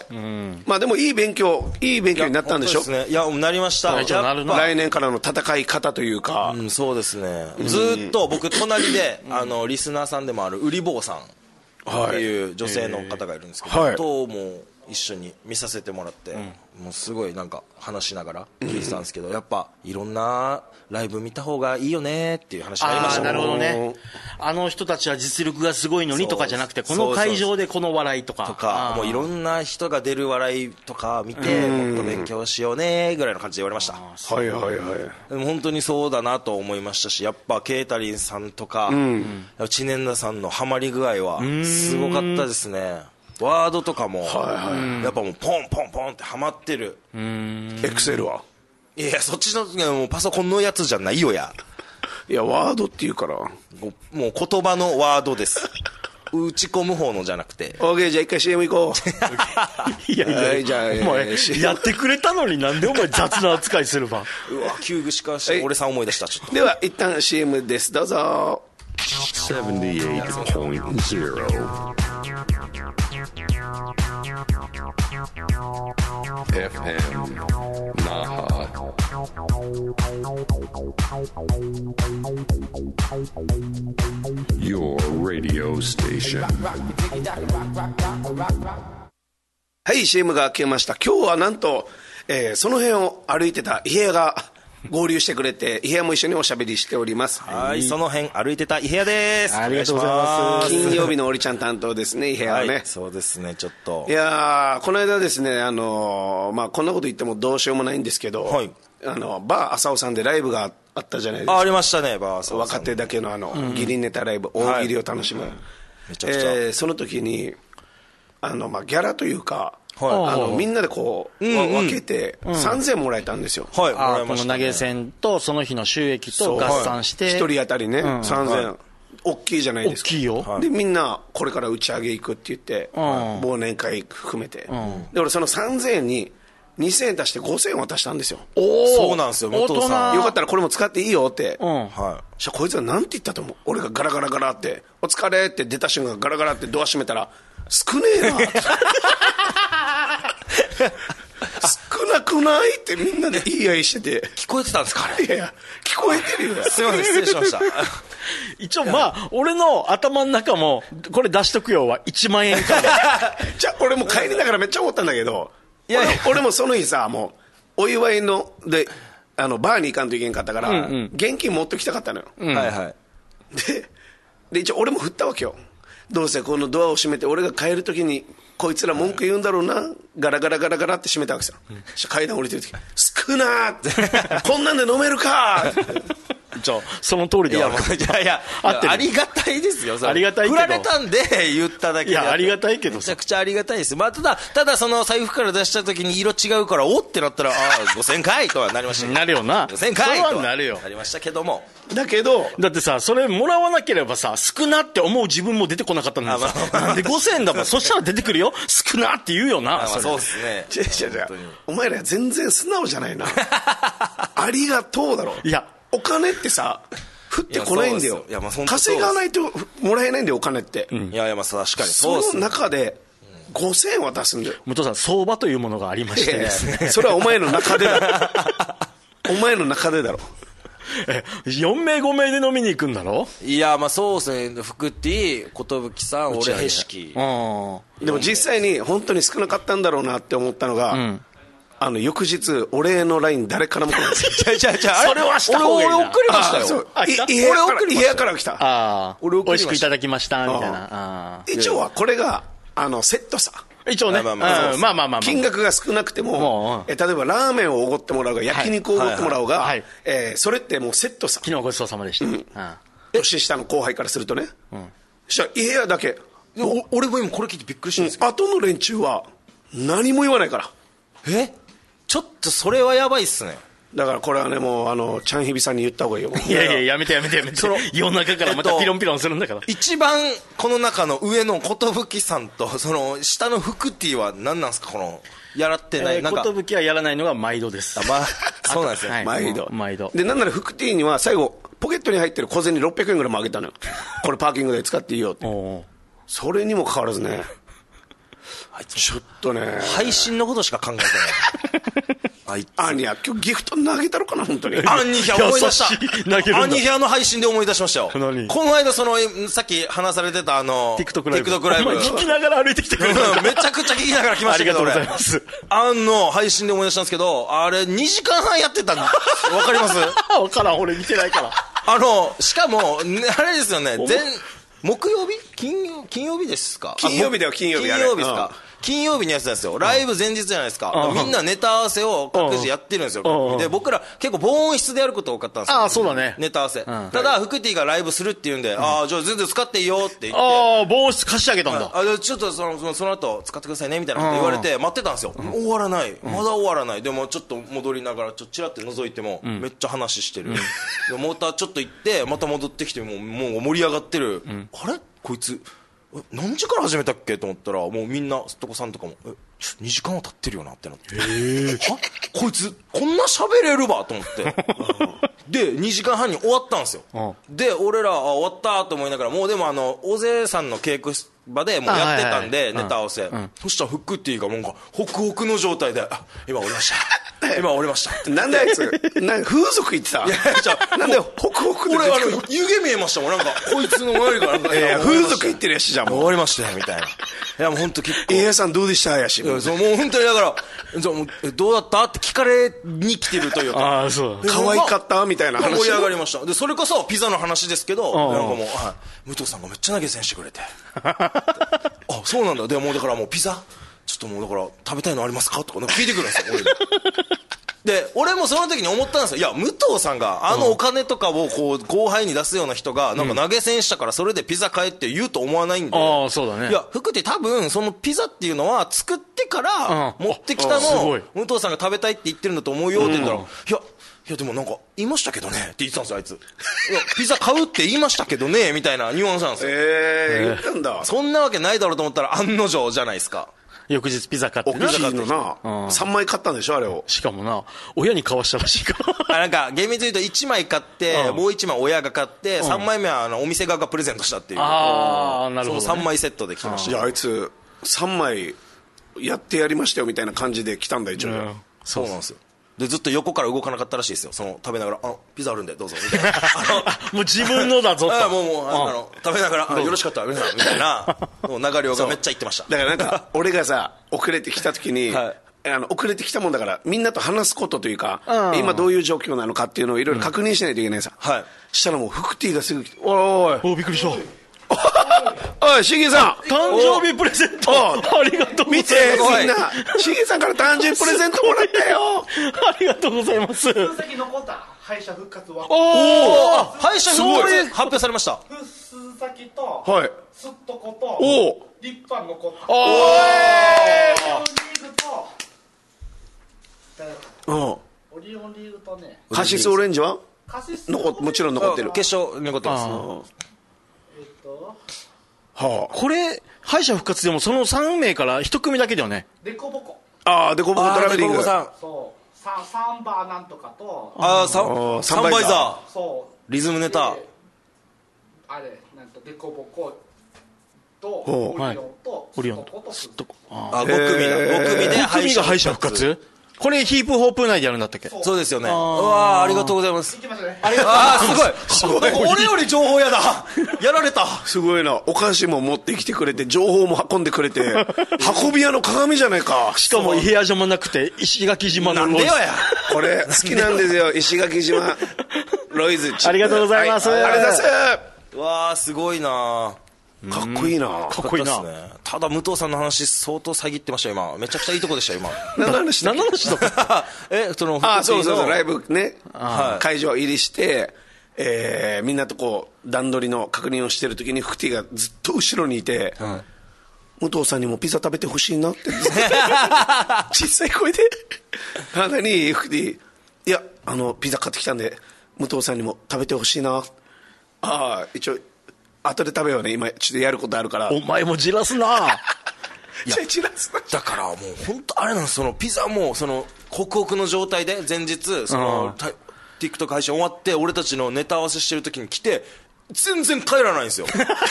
うん、まあでもいい勉強いい勉強になったんでしょ。
いや、ね、いやなりました。
来年からの戦い方というか、
うん、そうですね、うん、ずっと僕隣であのリスナーさんでもあるウリボーさんっていう女性の方がいるんですけど、はい、とも一緒に見させてもらって、うん、もうすごいなんか話しながら聞いてたんですけど、やっぱいろんなライブ見た方がいいよねっていう話がありましたね。
なるほどね。あの人たちは実力がすごいのにとかじゃなくてこの会場でこの笑いとか
とかもういろんな人が出る笑いとか見てもっと勉強しようねぐらいの感じで言われました。
はいはいはい。
でも本当にそうだなと思いましたし、やっぱケータリンさんとか、うん、知念田さんのハマり具合はすごかったですね。ワードとかも、はいはい、やっぱもうポンポンポンってハマってる。
エクセルはい
やそっちのもうパソコンのやつじゃないよや。
いやワードっていうからも
う言葉のワードです。打ち込む方のじゃなくて。
OK じゃあ一回 シーエム 行こ
う。いやいや、はい、じゃあお前やってくれたのになんでお前雑な扱いするば。
うわ急具しかし俺さん思い出した。ちょっと
では一旦 シーエム ですどうぞ。
セブンティーエイトポイントゼロ エフエム Naha Your radio station
はい シーエム が消えました。今日はなんと、えー、その辺を歩いてた伊平が合流してくれて伊平も一緒におしゃべりしております。
はい、その辺歩いてた伊平です。
ありがとうございます。
金曜日のおりちゃん担当ですね伊平はね、はい、
そうですね。ちょっと
いやこの間ですねあのー、まあこんなこと言ってもどうしようもないんですけど、はい、あのバー浅尾さんでライブがあったじゃないですか。
あ, ありましたね。バー浅尾さん
若手だけのあの、うん、ギリネタライブ大喜利を楽しむ、はい、めちゃくちゃ、えー、その時にあの、まあ、ギャラというかはい、あのみんなでこう、うんうん、分けてさんぜんもらえたんですよ、
はい、もら
いましたね。この投げ銭とその日の収益と合算して
ひとり当たりね、うん、さんぜん、はい、大きいじゃないですか。
大きいよ。
でみんなこれから打ち上げ行くって言って、うん、忘年会含めて、うん、で俺そのさんぜんえんににせんえん足してごせんえん渡したんですよ。
おそうなんですよ。武藤さん
よかったらこれも使っていいよって、うん、
はい、
じゃこいつはなんて言ったと思う。俺がガラガラガラってお疲れって出た瞬間ガラガラってドア閉めたら少ねえな少なくないってみんなで言い合いしてて
聞こえてたんですかあれ。
いやいや聞こえてるよ。
すいません失礼しました
一応まあ俺の頭の中もこれ出しとくよはいちまんえんから
じゃあ俺も帰りながらめっちゃ思ったんだけどいやいや 俺, 俺もその日さもうお祝いのであのバーに行かんといけんかったから、うんうん、現金持ってきたかったのよ、
うん、はいはい
でで一応俺も振ったわけよ。どうせこのドアを閉めて俺が帰るときにこいつら文句言うんだろうな、ガラガラガラガラって閉めたわけさ、うん、階段降りてるとき少なーってこんなんで飲めるかーって
じゃあその通りでは
いやいやありがたいですよ。
ありがたいけど
振られたんで言っただけで、
いやありがたいけど
めちゃくちゃありがたいです。まあ、ただただその財布から出した時に色違うからおってなったらああごせんかいとはなりました。
なるよな。
ごせんかいとは
なるよ。
なりましたけども、
だけど
だってさそれもらわなければさ少なって思う自分も出てこなかったのにさ、なんでごせんだもんそしたら出てくるよ少なって言うよな。
まあそうですね。
違う違う違う、お前ら全然素直じゃないなありがとうだろ。
いや
お金ってさ降ってこないんだよ。
いや、まあ、
稼がないともらえないんだよお金って、うん、
いやいやまあ確かにそうです、ね、
その中でごせん渡すんだよ。
武藤さん相場というものがありましてですね
それはお前の中でだろお前の中でだろ
えよん名ご名で飲みに行くんだろ。
いやまあそうですね。福 T、寿さん、俺、へしき。
でも実際に本当に少なかったんだろうなって思ったのが、うん、あの翌日お礼の ライン 誰からも来ない
じゃじゃじゃ
それはした方がいいな。
俺送りましたよ。
い部屋から来た。
あ俺送りました。美味しくいただきましたみたいな。あ
一応はこれがあのセットさ。
一応ね、まあまあまあまあまあ
金額が少なくても、え例えばラーメンをおごってもらうが焼肉をおごってもらうが、えそれってもうセットさ。
昨日ごちそうさまでした、うん、
年下の後輩からするとね、うん、そしたら部屋だけ。
俺も今これ聞いてびっくりしたんですけど、
後の連中は何も言わないから。
えちょっとそれはやばいっすね。
だからこれはねもうあのチャンヒビさんに言った方がいいよ。
いやいややめてやめてやめて。夜中からまたピロンピロンするんだから、
えっと、一番この中の上の寿さんとその下の福 T は何なんですか。このやらってない、
えー、なんか寿はやらないのが毎度です。
あ、まあ、そうなんですよ、
はい、
毎度
毎度
で、なんなら福 T には最後ポケットに入ってる小銭ろっぴゃくえんぐらいもあげたのよこれパーキングで使っていいよっておそれにもかかわらずねあいつちょっとね
配信のことしか考えてないあいつ
アニャ今日ギフト投げたのかな本当に
アニヒャ思い出したアニヒャの配信で思い出しましたよ。
何
この間そのさっき話されてたあの
TikTok ライブ
TikTok ライブ
聞きながら歩いてきてくれた
めちゃくちゃ聞きながら来ましたけど
ありがとうございます
あの配信で思い出したんですけどあれにじかんはんやってたのわかります
わからん俺見てないから
あのしかも、ね、あれですよね全木曜日金曜金曜日ですか。
金曜日だよ金曜日
金曜日ですか。金曜日のやつなんですよ。ライブ前日じゃないですか。みんなネタ合わせを各自やってるんですよ。で僕ら結構防音室でやること多かったんですよ。
ああそうだね。
ネタ合わせ。ただ福 T がライブするって言うんで、ああじゃあ全然使っていいよって言って。
ああ防音室貸してあげたんだ。
ああちょっとそのそのその後使ってくださいねみたいなこと言われて待ってたんですよ。終わらないまだ終わらない。でもちょっと戻りながらちょっとチラって覗いてもめっちゃ話してる。でまたちょっと行ってまた戻ってきてもうもう盛り上がってる。あれこいつ何時から始めたっけと思ったらもうみんなすっとこさんとかもえにじかんは経ってるよなってなってへはこいつこんな喋れるわと思ってでにじかんはんに終わったんですよ。で俺らあ終わったと思いながらもうでもあの大勢さんの稽古場でもうやってたんでネタ合わせ、うん、そしたらフックっていうかもうホクホクの状態であ今降りました今降りました
なんであいつなん風俗行ってた。いやじゃなんでホクホクで
俺あの湯気見えましたもんなんかこいつの周りがなんか
いや風俗行ってるやしじゃんもう
終わりましたよみたいないやもう本当結構
エー さんどうでしたやし
もう本当にだからどうだったって聞かれに来てるというか
ああそう
可愛かったみたいな話
盛り上がりました。でそれこそピザの話ですけどなんかもう、はい、武藤さんがめっちゃ投げ銭してくれてあそうなんだ。でもうだからもうピザちょっともうだから食べたいのありますかとかなんか聞いてくるんですよ俺にで俺もその時に思ったんですよ。いや武藤さんがあのお金とかをこう後輩に出すような人がなんか投げ銭したからそれでピザ買えって言うと思わないんで、うん、
ああそうだね。
いや福って多分そのピザっていうのは作ってから持ってきたのを武藤さんが食べたいって言ってるんだと思うよって言ったら、うん、いやいやでもなんか言いましたけどねって言ってたんですよあいついやピザ買うって言いましたけどねみたいなニュアンスなんですよ。
えー、言ったんだ。
そんなわけないだろうと思ったら案の定じゃないですか。
翌日ピザ買って
な大きいのな、うん、さんまい買ったんでしょあれを。
しかもな親に買わしたらしいから
あなんか厳密に言うといちまい買って、うん、もういちまい親が買って、うん、さんまいめはあのお店側がプレゼントしたっていう。
ああなるほど、ね、
そのさんまいセットで来ました。
いやあいつさんまいやってやりましたよみたいな感じで来たんだ一応、うん、
そうなんですよ。でずっと横から動かなかったらしいですよ。その食べながらあピザあるんでどうぞみたいな
もう自分のだぞと
あもうもうあの食べながらよろしかったらみたいなもう流れがめっちゃ言ってました。
だからなんか俺がさ遅れてきた時に、はい、あの遅れてきたもんだからみんなと話すことというか今どういう状況なのかっていうのをいろいろ確認しないといけないさ、うん、はい、したらもうフクティがすぐ来ておいおい
おびっくりした
おいしげさん、
誕生日プレゼントありがとうございます。
見てみんな、しげさんから誕生日プレゼントもらったよ。
ありがとうございます。
数席残った敗者復活は
おお、敗者復活発表されました。
数席と
はい
すっとこと
お
立派残った。
お
オリオンリーグと
お
オリオンリーグとね、
カシスオレンジは
カシス
残もちろん残ってる。
決勝残ってます。
えっと
は
これ敗者復活でもそのさん名からいち組だけだよね。
デコボコ、
あ。ああ、でこぼこトラベリング。
さん、
そうササンバーなんとかと、
あーサ
ー
サンバイザー、
そう
リズムネタ、
であれなんとデコボコと
ほ
オリオンと
オリオン
スッとこと
すっとこ
あご組だ、ご組で
ご組が敗者復活。これヒープホープ内でやるんだったっけ。
そうですよね。うわー、ありがとうございます。
行きましたね。
あー、すごい。俺より情報屋だ。やられた。
すごいな。お菓子も持ってきてくれて、情報も運んでくれて、運び屋の鏡じゃないか。
しかも部屋島なくて石垣島の
なんでよや。
これ好きなんですよ。石垣島ロイズ。
ありがとうございます。
はありがとうございま
うわー、すごいな。
す。かっこいいな。
かっこいいな。
よかったっすね。ただ武藤さんの話相当遮ってましたよ今。めちゃくちゃいいとこでしたよ今。
何の話だっけ
何の話だった。
え、その
あ、そうそうそう、ライ
ブ。
ブね、会場入りして、えー、みんなとこう段取りの確認をしてる時にフクティがずっと後ろにいて、武藤さんにもピザ食べてほしいなって小さい声であなにフクティ、いやあのピザ買ってきたんで武藤さんにも食べてほしいな。ああ、一応後で食べようね、今ちょっとやることあるから。
お前もじらすな。
いやチラス
だからもう本当あれなんです。そのピザもそのホクホクの状態で前日そのた TikTok 配信終わって俺たちのネタ合わせしてる時に来て全然帰らないんですよ。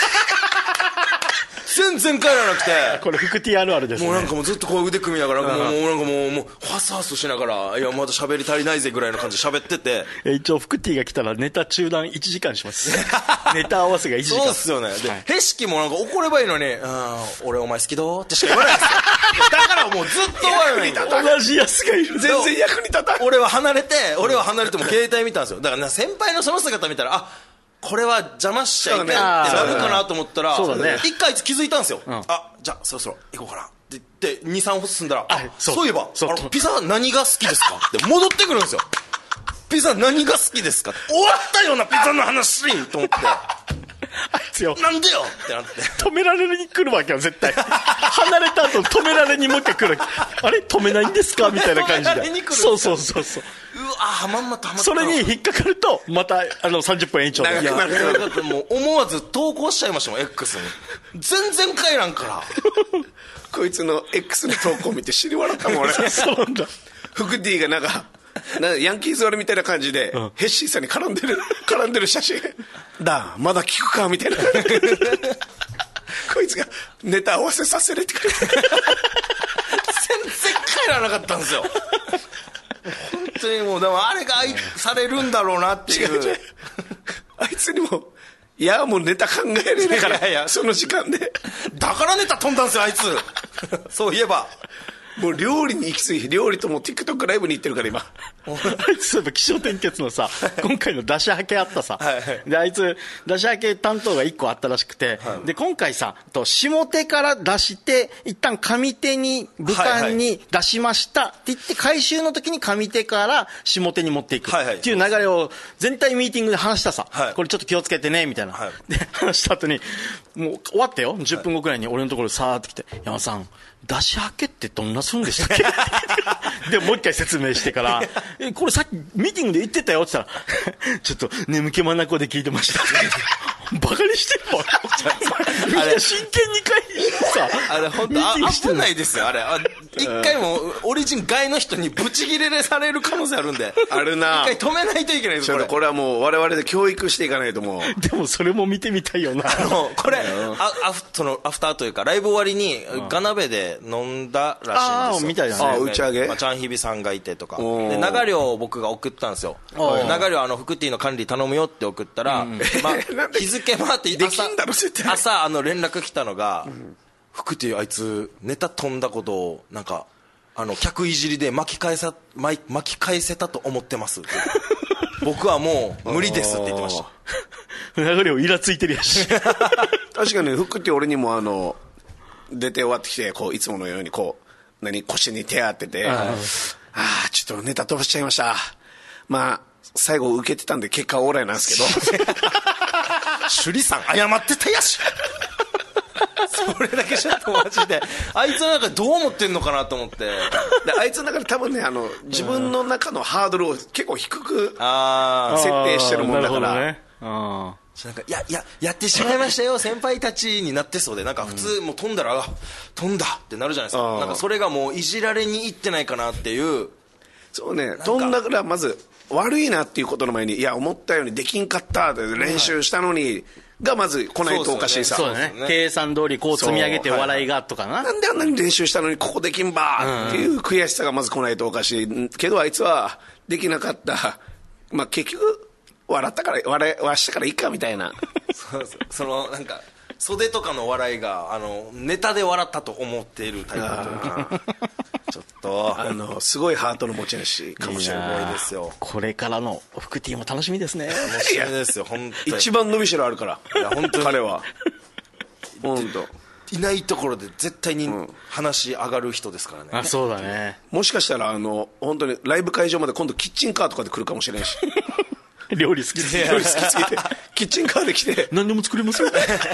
全然帰らなくて、
これフクティあるあるですね。
もうなんかもうずっとこう腕組みながら、もうもうなんかもうもうファスファスとしながら、いやまだ喋り足りないぜぐらいの感じで喋ってて、
一応フクティが来たらネタ中断いちじかんします。ネタ合わせがいちじかん。
そうっすよね。で、へしきもなんか怒ればいいのに、あー俺お前好きだーってしか言わないんですよ。だからもうずっと笑えない。
同じやつがいる。
全然役に立たん。
俺は離れて、俺は離れても携帯見たんですよ。だから先輩のその姿見たら、あ、これは邪魔しちゃいけないってなるかなと思ったら、
そうだね。
一回気づいたんですよ。
うん、
あ、じゃあそろそろ行こうかなって言って、に、さん歩進んだら、あ、
そう
そういえば、
そう
あの、ピザ何が好きですかって戻ってくるんですよ。ピザ何が好きですかって終わったようなピザの話と思って。
あいつよ。
なんでよってなって。
止められに来るわけよ、絶対。離れた後止められにもう一回来るわけ。あれ止めないんですかみたいな感じで。
止められに来る。
そうそうそうそう。
うわまんまたまった。
それに引っかかると、また、あの、さんじゅっぷん延長で。
いや、もう思わず投稿しちゃいましたもん、X に。全然帰らんから。
こいつの X の投稿見て知り笑ったもん俺。
そうなんだ。
フクティがなんか、なんかヤンキー座りみたいな感じで、うん、ヘッシーさんに絡んでる絡んでる写真だ、まだ聞くかみたいな。こいつがネタ合わせさせれてくれて全然
帰らなかったんですよ。本当にもうでもあれが愛されるんだろうなっていう。違う違う、
あいつにもいやもうネタ考えれないから
いやいや
その時間で
だからネタ飛んだんですよあいつ。そういえば
もう料理に行き過ぎ、料理とも TikTok ライブに行ってるから今。
あいつそういえば気象転結のさ今回の出しはけあったさ、
はいはい、
であいつ出しはけ担当がいっこあったらしくて、はい、で今回さと下手から出して一旦上手に武漢に出しましたって言って回収の時に上手から下手に持っていくっていう流れを全体ミーティングで話したさ、はい、これちょっと気をつけてねみたいな、はい、で話した後にもう終わったよじゅっぷんごくらいに俺のところさーって来て、山さん出しはけってどんなするんでしたっけでもう一回説明してからえこれさっきミーティングで言ってたよって言ったらちょっと眠気まなこで聞いてましたバカにしてるわみんな真剣に会議してさ
あれ本当危ないですよあれ一回もオリジン外の人にブチギレされる可能性あるんで
あるな
一回止めないといけないです
これこれはもう我々で教育していかないともう
でもそれも見てみたいよな
あのこれあアフそのアフターというかライブ終わりにガナベで飲んだらしいんですよ。
みたいだね。
あ打ち上げ、
まあ、チャンヒビさんがいてとかで流れを僕が送ったんですよ。流れをあのフクティの管理頼むよって送ったら、うんまあ、日付回って朝朝あの連絡来たのが、うん、フクティあいつネタ飛んだことをなんかあの客いじりで巻き返さ巻き返せたと思ってますって僕はもう無理ですって言ってました。
流れをイラついてるやし
確かに服って俺にもあの出て終わってきてこういつものようにこう何腰に手当てて、ああちょっとネタ飛ばしちゃいました。まあ最後受けてたんで結果オーライなんですけど
首里さん謝ってたやしそれだけちょっとマジであいつの中でどう思ってんのかなと思って、
であいつの中で多分ねあの自分の中のハードルを結構低く
あ
設定してるもんだから、
ね、あ
なんかやややってしまいましたよ先輩たちになってそうで、なんか普通もう飛んだら、うん、飛んだってなるじゃないですか。なんかそれがもういじられにいってないかなっていう。
そうね、飛んだからまず悪いなっていうことの前に、いや思ったようにできんかったって練習したのに、はい、がまず来ないとおかしいさ。
そうだね、計算通りこう積み上げて笑いがとかな、
はいはい、なんであんなに練習したのにここできんばっていう悔しさがまず来ないとおかしいけど、あいつはできなかった、まあ結局笑ったから笑わしたからいいかみたいな
そうそう、そのなんか袖とかの笑いがあのネタで笑ったと思っているタイプというかちょっと
あのすごいハートの持ち主かもしれないですよ。
これからの福 T も楽しみですね。
楽しみですよ本当に。
一番伸びしろあるから。
いや本当に
彼は本当
いないところで絶対に話上がる人ですからね、
うん、あそうだね。
もしかしたらあの本当にライブ会場まで今度キッチンカーとかで来るかもしれんし
料理好きすぎて
料理好きすぎてキッチンカーで来て
何でも作れますよ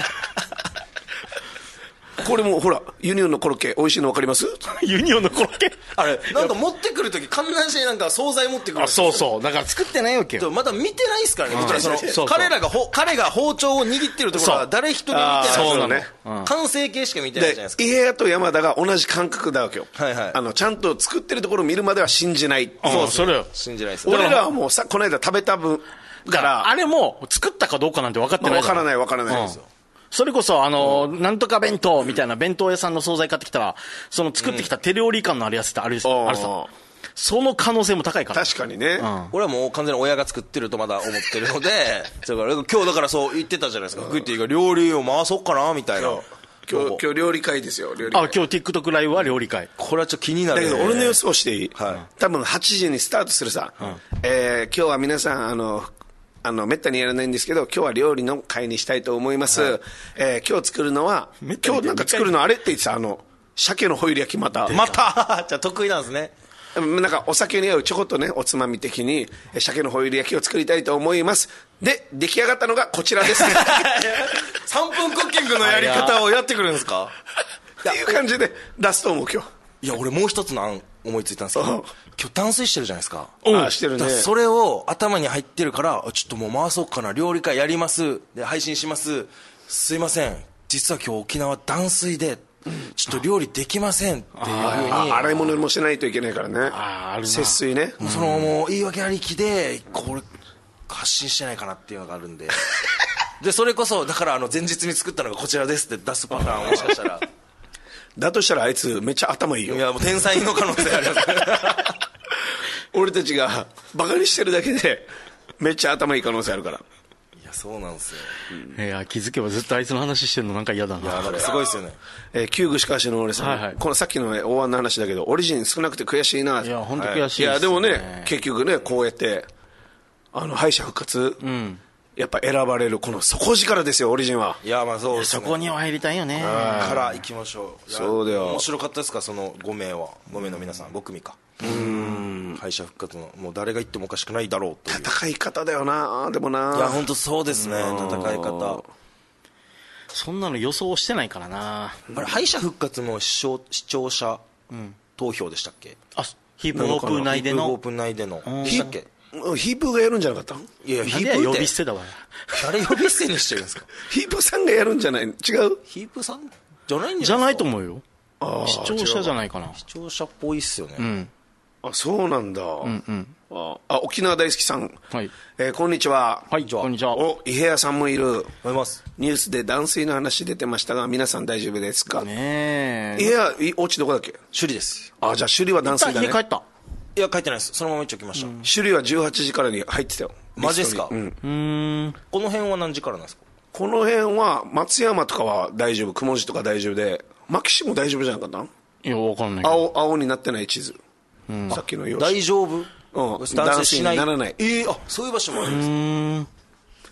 これもほらユニオンのコロッケ美味しいの分かります？
ユニオンのコロッケ
あれなんか持ってくるとき観覧車になんか惣菜持ってくる。
あそうそう、だから作ってないわけよ。
まだ見てないですからね。もちろんそのそうそう彼らがほ彼が包丁を握ってるところは誰一人見てないですよね、うん、完成形しか見てないじゃないですか。
伊平屋と山田が同じ感覚だわけよ、
はいはい、
あのちゃんと作ってるところを見るまでは信じない。
そうそれよ
信じないです。
俺らはもうさこの間食べた分から
あれも作ったかどうかなんて分かってない、
まあ、分からない分からないですよ、
うん、それこそあの、うん、なんとか弁当みたいな弁当屋さんの惣菜買ってきたらその作ってきた手料理感のあるやつってある、うん、あるさ、その可能性も高いから。
確かにね、
うん、
俺はもう完全に親が作ってるとまだ思ってるのでだから今日だからそう言ってたじゃないですか、グッティが料理を回そうかなみたいな。
今日今日料理会ですよ。料理会。
あ今日 TikTok ライブは料理会。
これはちょっと気になる、ね、
だけど俺の予想していい、
はい、
多分はちじにスタートするさ、うんえー、今日は皆さんあのあのめったにやらないんですけど今日は料理の会にしたいと思います、はいえー、今日作るのは今日なんか作るのあれって言ってたあの鮭のホイル焼きまた
またじゃあ得意なんですね。
なんかお酒に合うちょこっとねおつまみ的に鮭のホイル焼きを作りたいと思います。で出来上がったのがこちらです
さんぷんクッキングのやり方をやってくるんですか
っていう感じで出すと思う今日。
いや俺もう一つの案思いついたんですけど、今日断水してるじゃないですか。
ああしてるね。
それを頭に入ってるからちょっともう回そうかな、料理会やりますで配信します、すいません実は今日沖縄断水でちょっと料理できませんっていうふうに
洗い物もしないといけないからね。
ああるな
節水ね、
うん、そのもう言い訳ありきでこれ発信してないかなっていうのがあるんででそれこそだからあの前日に作ったのがこちらですって出すパターンをもしかしたら
だとしたらあいつめっちゃ頭いいよ。
いやもう天才の可能性あります
俺たちがバカにしてるだけでめっちゃ頭いい可能性あるから。
いやそうなんですよ、
うん、いや気づけばずっとあいつの話してるのなんか嫌だな。
いやなんかすごいですよね
えー、旧具しかしの俺さん、はいはい、このさっきの、ね、大湾の話だけどオリジン少なくて悔しいな。
いや本当悔しいですね、
はい、いやでもね結局ねこうやってあの敗者復活、うんやっぱ選ばれるこの底力ですよオリジンは。
いやまあそうですね、
そこには入りたいよね
から行きましょう。
そうだよ。
面白かったですかそのごめいは。ごめいの皆さんご組か。うん敗者復活のもう誰が言ってもおかしくないだろうという
戦い方だよな。でもない
や本当そうですね戦い方。
そんなの予想してないからな。
あれ敗者復活も視聴、視聴者投票でしたっけ。
あヒープホープ内での
ヒープホープ内でのでしたっけ。
ヒープーがやるんじゃなかったの。
いや
ヒープーって呼び捨てだわ。
誰呼び捨てにしてるんですか
ヒープーさんがやるんじゃない。違う
ヒープーさんじゃないんじゃないですか。
じゃないと思うよ。視聴者じゃないかな。
視聴者っぽいっすよね、うん、
あそうなんだ、うんうん、ああ沖縄大好きさん、
はい
えー、こんにちは。
はいこんにちは。
お伊平屋さんもいる。
おいます。
ニュースで断水の話出てましたが皆さん大丈夫ですか。
ね
え伊平屋お家どこだっけ。
首里です。
あじゃあ首里は断水だね。
家帰った。
いや帰ってないです。そのまま一応来ました、うん、
首里はじゅうはちじからに入ってたよ。
マジですか。
うん
うん
この辺は何時からなんですか。
この辺は松山とかは大丈夫、雲地とか大丈夫で牧師も大丈夫じゃなかった。
いや分かんないけど
青, 青になってない地図、うん、さっきの用紙
大丈夫、
うん、断水にならない。
えー、あそういう場所もあるんですか。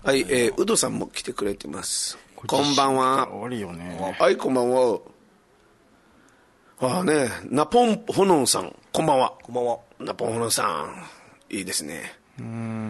はい、えー、ウドさんも来てくれてます。こんばんは。
悪いよね。
はい、こんばんは。ああね、ナポンホノンさん、こんばんは。
こんばんは。
ナポンホノンさん、いいですね。うん。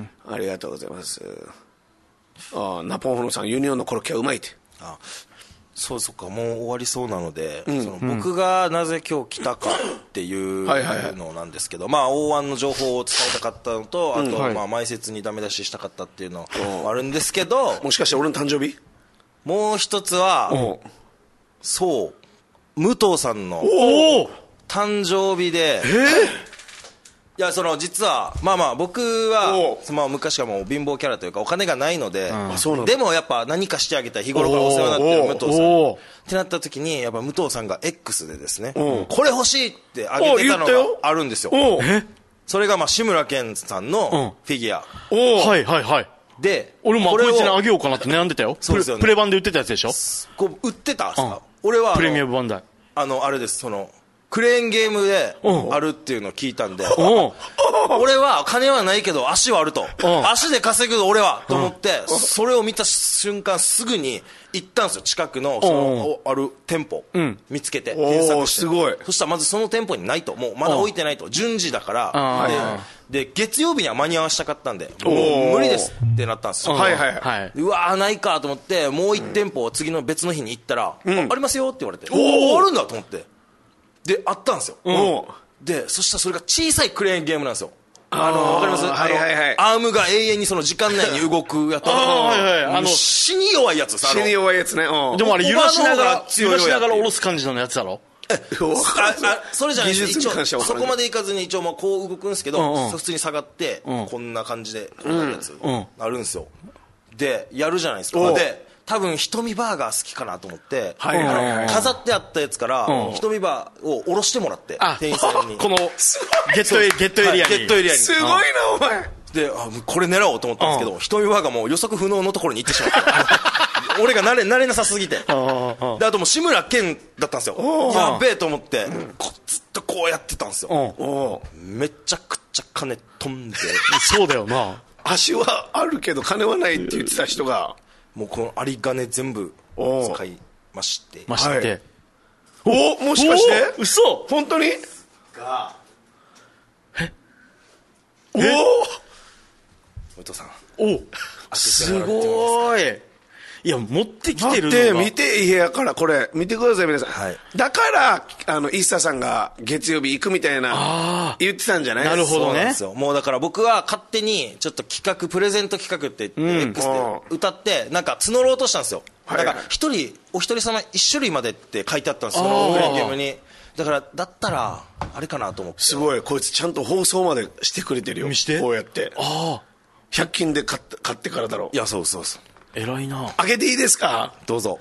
ありがとうございます。ああ、ナポンホノンさん、ユニオンのコロッケはうまいって。あ
そうそうか、もう終わりそうなので、うん、その僕がなぜ今日来たかっていうのなんですけど、まあ、大湾の情報を伝えたかったのと、あと、まあ、前説にダメ出ししたかったっていうのもあるんですけど、
もしかして俺の誕生日？
もう一つは、そう、武藤さんの誕生日で、えーいやその実はまあまあ僕はまあ昔からもう貧乏キャラというかお金がないので、うん、でもやっぱ何かしてあげたい日頃からお世話になってる武藤さんってなった時にやっぱ武藤さんが X でですねこれ欲しいってあげてたのがあるんですよ。それがまあ志村けんさんのフィギュア。
はいはいはい。
で
俺もこれをあげようかなって悩んでたよ。そうですよね。プレ版で売ってたやつでしょ。
こう売ってたんですか。俺は
プレミアムバンダイ
あのあれですそのクレーンゲームであるっていうのを聞いたんで俺は金はないけど足はあると足で稼ぐ俺はと思ってそれを見た瞬間すぐに行ったんですよ。近くのそのある店舗見つけて検索して、
すごい。
そしたらまずその店舗にないともうまだ置いてないと順次だからで月曜日には間に合わせたかったんでもう無理ですってなったんですよ。
はいはいはい。
うわーないかと思ってもう一店舗次の別の日に行ったらありますよって言われておおあるんだと思ってであったんですよ、うん、でそしたらそれが小さいクレーンゲームなんですよ。あのわかります、
はいはいはい、
アームが永遠にその時間内に動くやつあの死に弱いやつ
死に弱いやつね。
うん、でもあれ揺らしながら揺らしながら下ろす感じのやつだろ。
ああそれじゃないです一応そこまでいかずに一応まあこう動くんですけど、うんうん、普通に下がって、うん、こんな感じでこんなやつ、うん、あるんですよ。でやるじゃないですか。で多分瞳バーガー好きかなと思って、はいはいはいはい、飾ってあったやつから瞳バーを下ろしてもらって店員さんに
このゲットエゲットエリアに、
はい、ゲットエリアに
すごいなお前
であこれ狙おうと思ったんですけど瞳バーガーも予測不能のところに行ってしまって俺が慣れ慣れなさすぎてであともう志村けんだったんですよ。やべえと思ってずっとこうやってたんですよ。めちゃくちゃ金飛んで
そうだよな
足はあるけど金はないって言ってた人が
もうこの有り金全部使いまして
まして、はい、
おもしかして
嘘
本当に
が
え
おお
武藤さん
おすごいいや持ってきてるの
が待って見て部屋からこれ見てください皆さん、はい、だからあのイッサさんが月曜日行くみたいな言ってたんじゃない。
なるほどね。
もうだから僕は勝手にちょっと企画プレゼント企画って言って、うん、X で歌ってなんか募ろうとしたんですよ、はい、だから一人お一人様一種類までって書いてあったんですよそのクレーンゲームに。だからだったらあれかなと思って。
すごいこいつちゃんと放送までしてくれてるよ。
見して
こうやって
あ
ひゃく均で買って、買ってからだろう。
いやそうそうそう
偉いな。
開けていいですか。
どうぞ。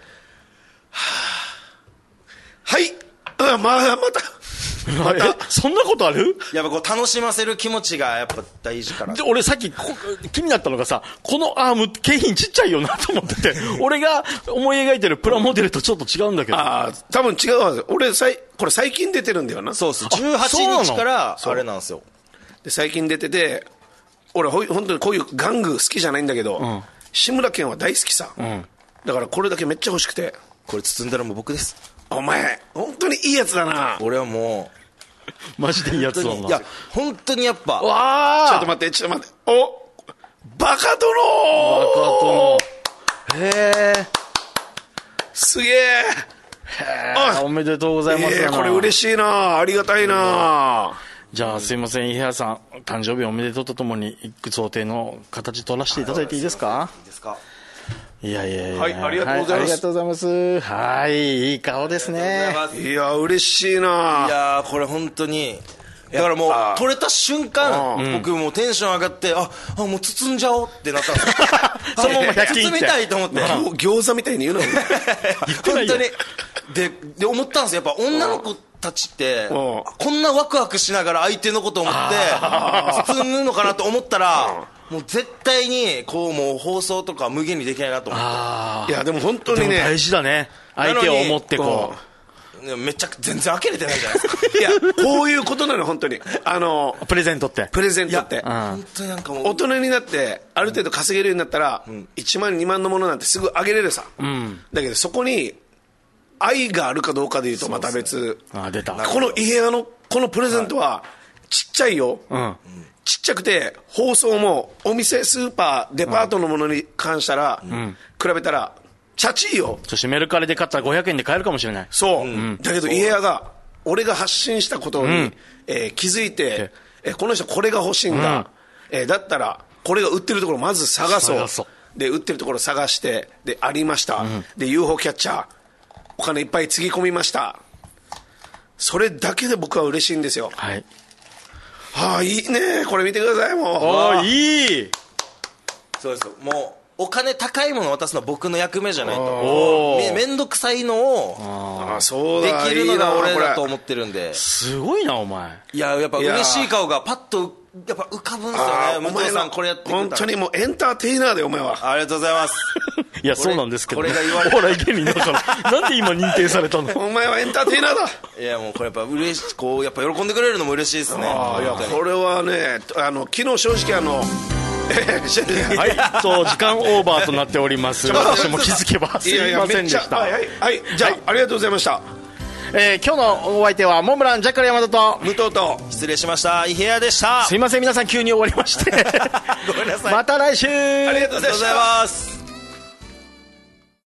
はい、あまあ、また
またそんなことある。
やっぱこう楽しませる気持ちがやっぱ大事かな。
俺さっき気になったのがさこのアーム景品ちっちゃいよなと思ってて俺が思い描いてるプラモデルとちょっと違うんだけど。
ああ多分違うはず。俺さいこれ最近出てるんだよな。
そうですじゅうはちにちからあれなんですよ。
で最近出てて俺ほ本当にこういう玩具好きじゃないんだけど、うん、志村けんは大好きさ、うん、だからこれだけめっちゃ欲しくて。
これ包んだらもう僕です。
お前本当にいいやつだな。
俺はも
うマジでいいやつだな。い
や本当にやっぱ
わちょっと待ってちょっと待っておバカ殿バカ
殿へえ
すげえ
おめでとうございます。
えー、これ嬉しいなありがたいな。
じゃあすいません伊原さん誕生日おめでとうとともに一句想定の形取らせていただいていいですか。
いいですか。
いやいやいや、
はい、ありがとうございます、はい、
ありがとうございます。はい、いい顔ですね。
いや嬉しいな。
いやこれ本当にだからもう取れた瞬間、うん、僕もうテンション上がってああもう包んじゃおうってなったんですよ
そのままひゃく均
包みたいと思って、
まあ、餃子みたいに言うの
本当にでで思ったんですよ。やっぱ女の子たちってこんなワクワクしながら相手のことを思って包むのかなと思ったらもう絶対にこうもう放送とか無限にできないなと思って。
いやでも本当にね
大事だね相手を思ってこ
めっちゃ全然開けれてないじゃないですか。
いやこういうことなの本当に。あの
プレゼントって
プレゼントって
本当になんかもう
大人になってある程度稼げるようになったら、うん、いちまんにまんのものなんてすぐあげれるさ、うん、だけどそこに愛があるかどうかでいうとまた別。
あ出た。
このイヘアのこのプレゼントはちっちゃいよ、はい、ちっちゃくて包装もお店スーパーデパートのものに関したら、うん、比べたらチャチいよ。
そしてメルカリで買ったらごひゃくえんで買えるかもしれない。
そう、うん、だけどイヘアが俺が発信したことに、うんえー、気づいて、えー、この人これが欲しいんだ、うんえー、だったらこれが売ってるところまず探そう。そうで売ってるところ探してでありました、うん、で ユーフォー キャッチャーお金いっぱいつぎ込みました。それだけで僕は嬉しいんですよ。
はい。
はあいいねこれ見てください。もう
ああいい。
そうですよ。もうお金高いものを渡すのは僕の役目じゃないと。めめんどくさいのを
あそうだ
できるのが俺だと思ってるんで。
すごいなお前。
いややっぱ嬉しい顔がパッとやっぱ浮かぶんですよね。武藤さんこれやってくれたら
本当にもうエンターテイナーでお前は。
ありがとうございます。
いやそうなんですけど、ね、
これが言われ
お笑い芸人だからなんで今認定されたの。
お前はエンターテイナーだ。
いやもうこれやっぱ嬉しこうやっぱ喜んでくれるのも嬉しいですね。
あいやこれはねあの昨日正直あの
はいと時間オーバーとなっております。私も気づけばすいませんでした。
はいはい、はい、じゃあ、はい、ありがとうございました。
えー、今日のお相手はモンブランジャッカル山田と
武藤と
失礼しましたイヘアでした。
すいません皆さん急に終わりまして
ごめんなさい。
また来週。
ありがとうございます。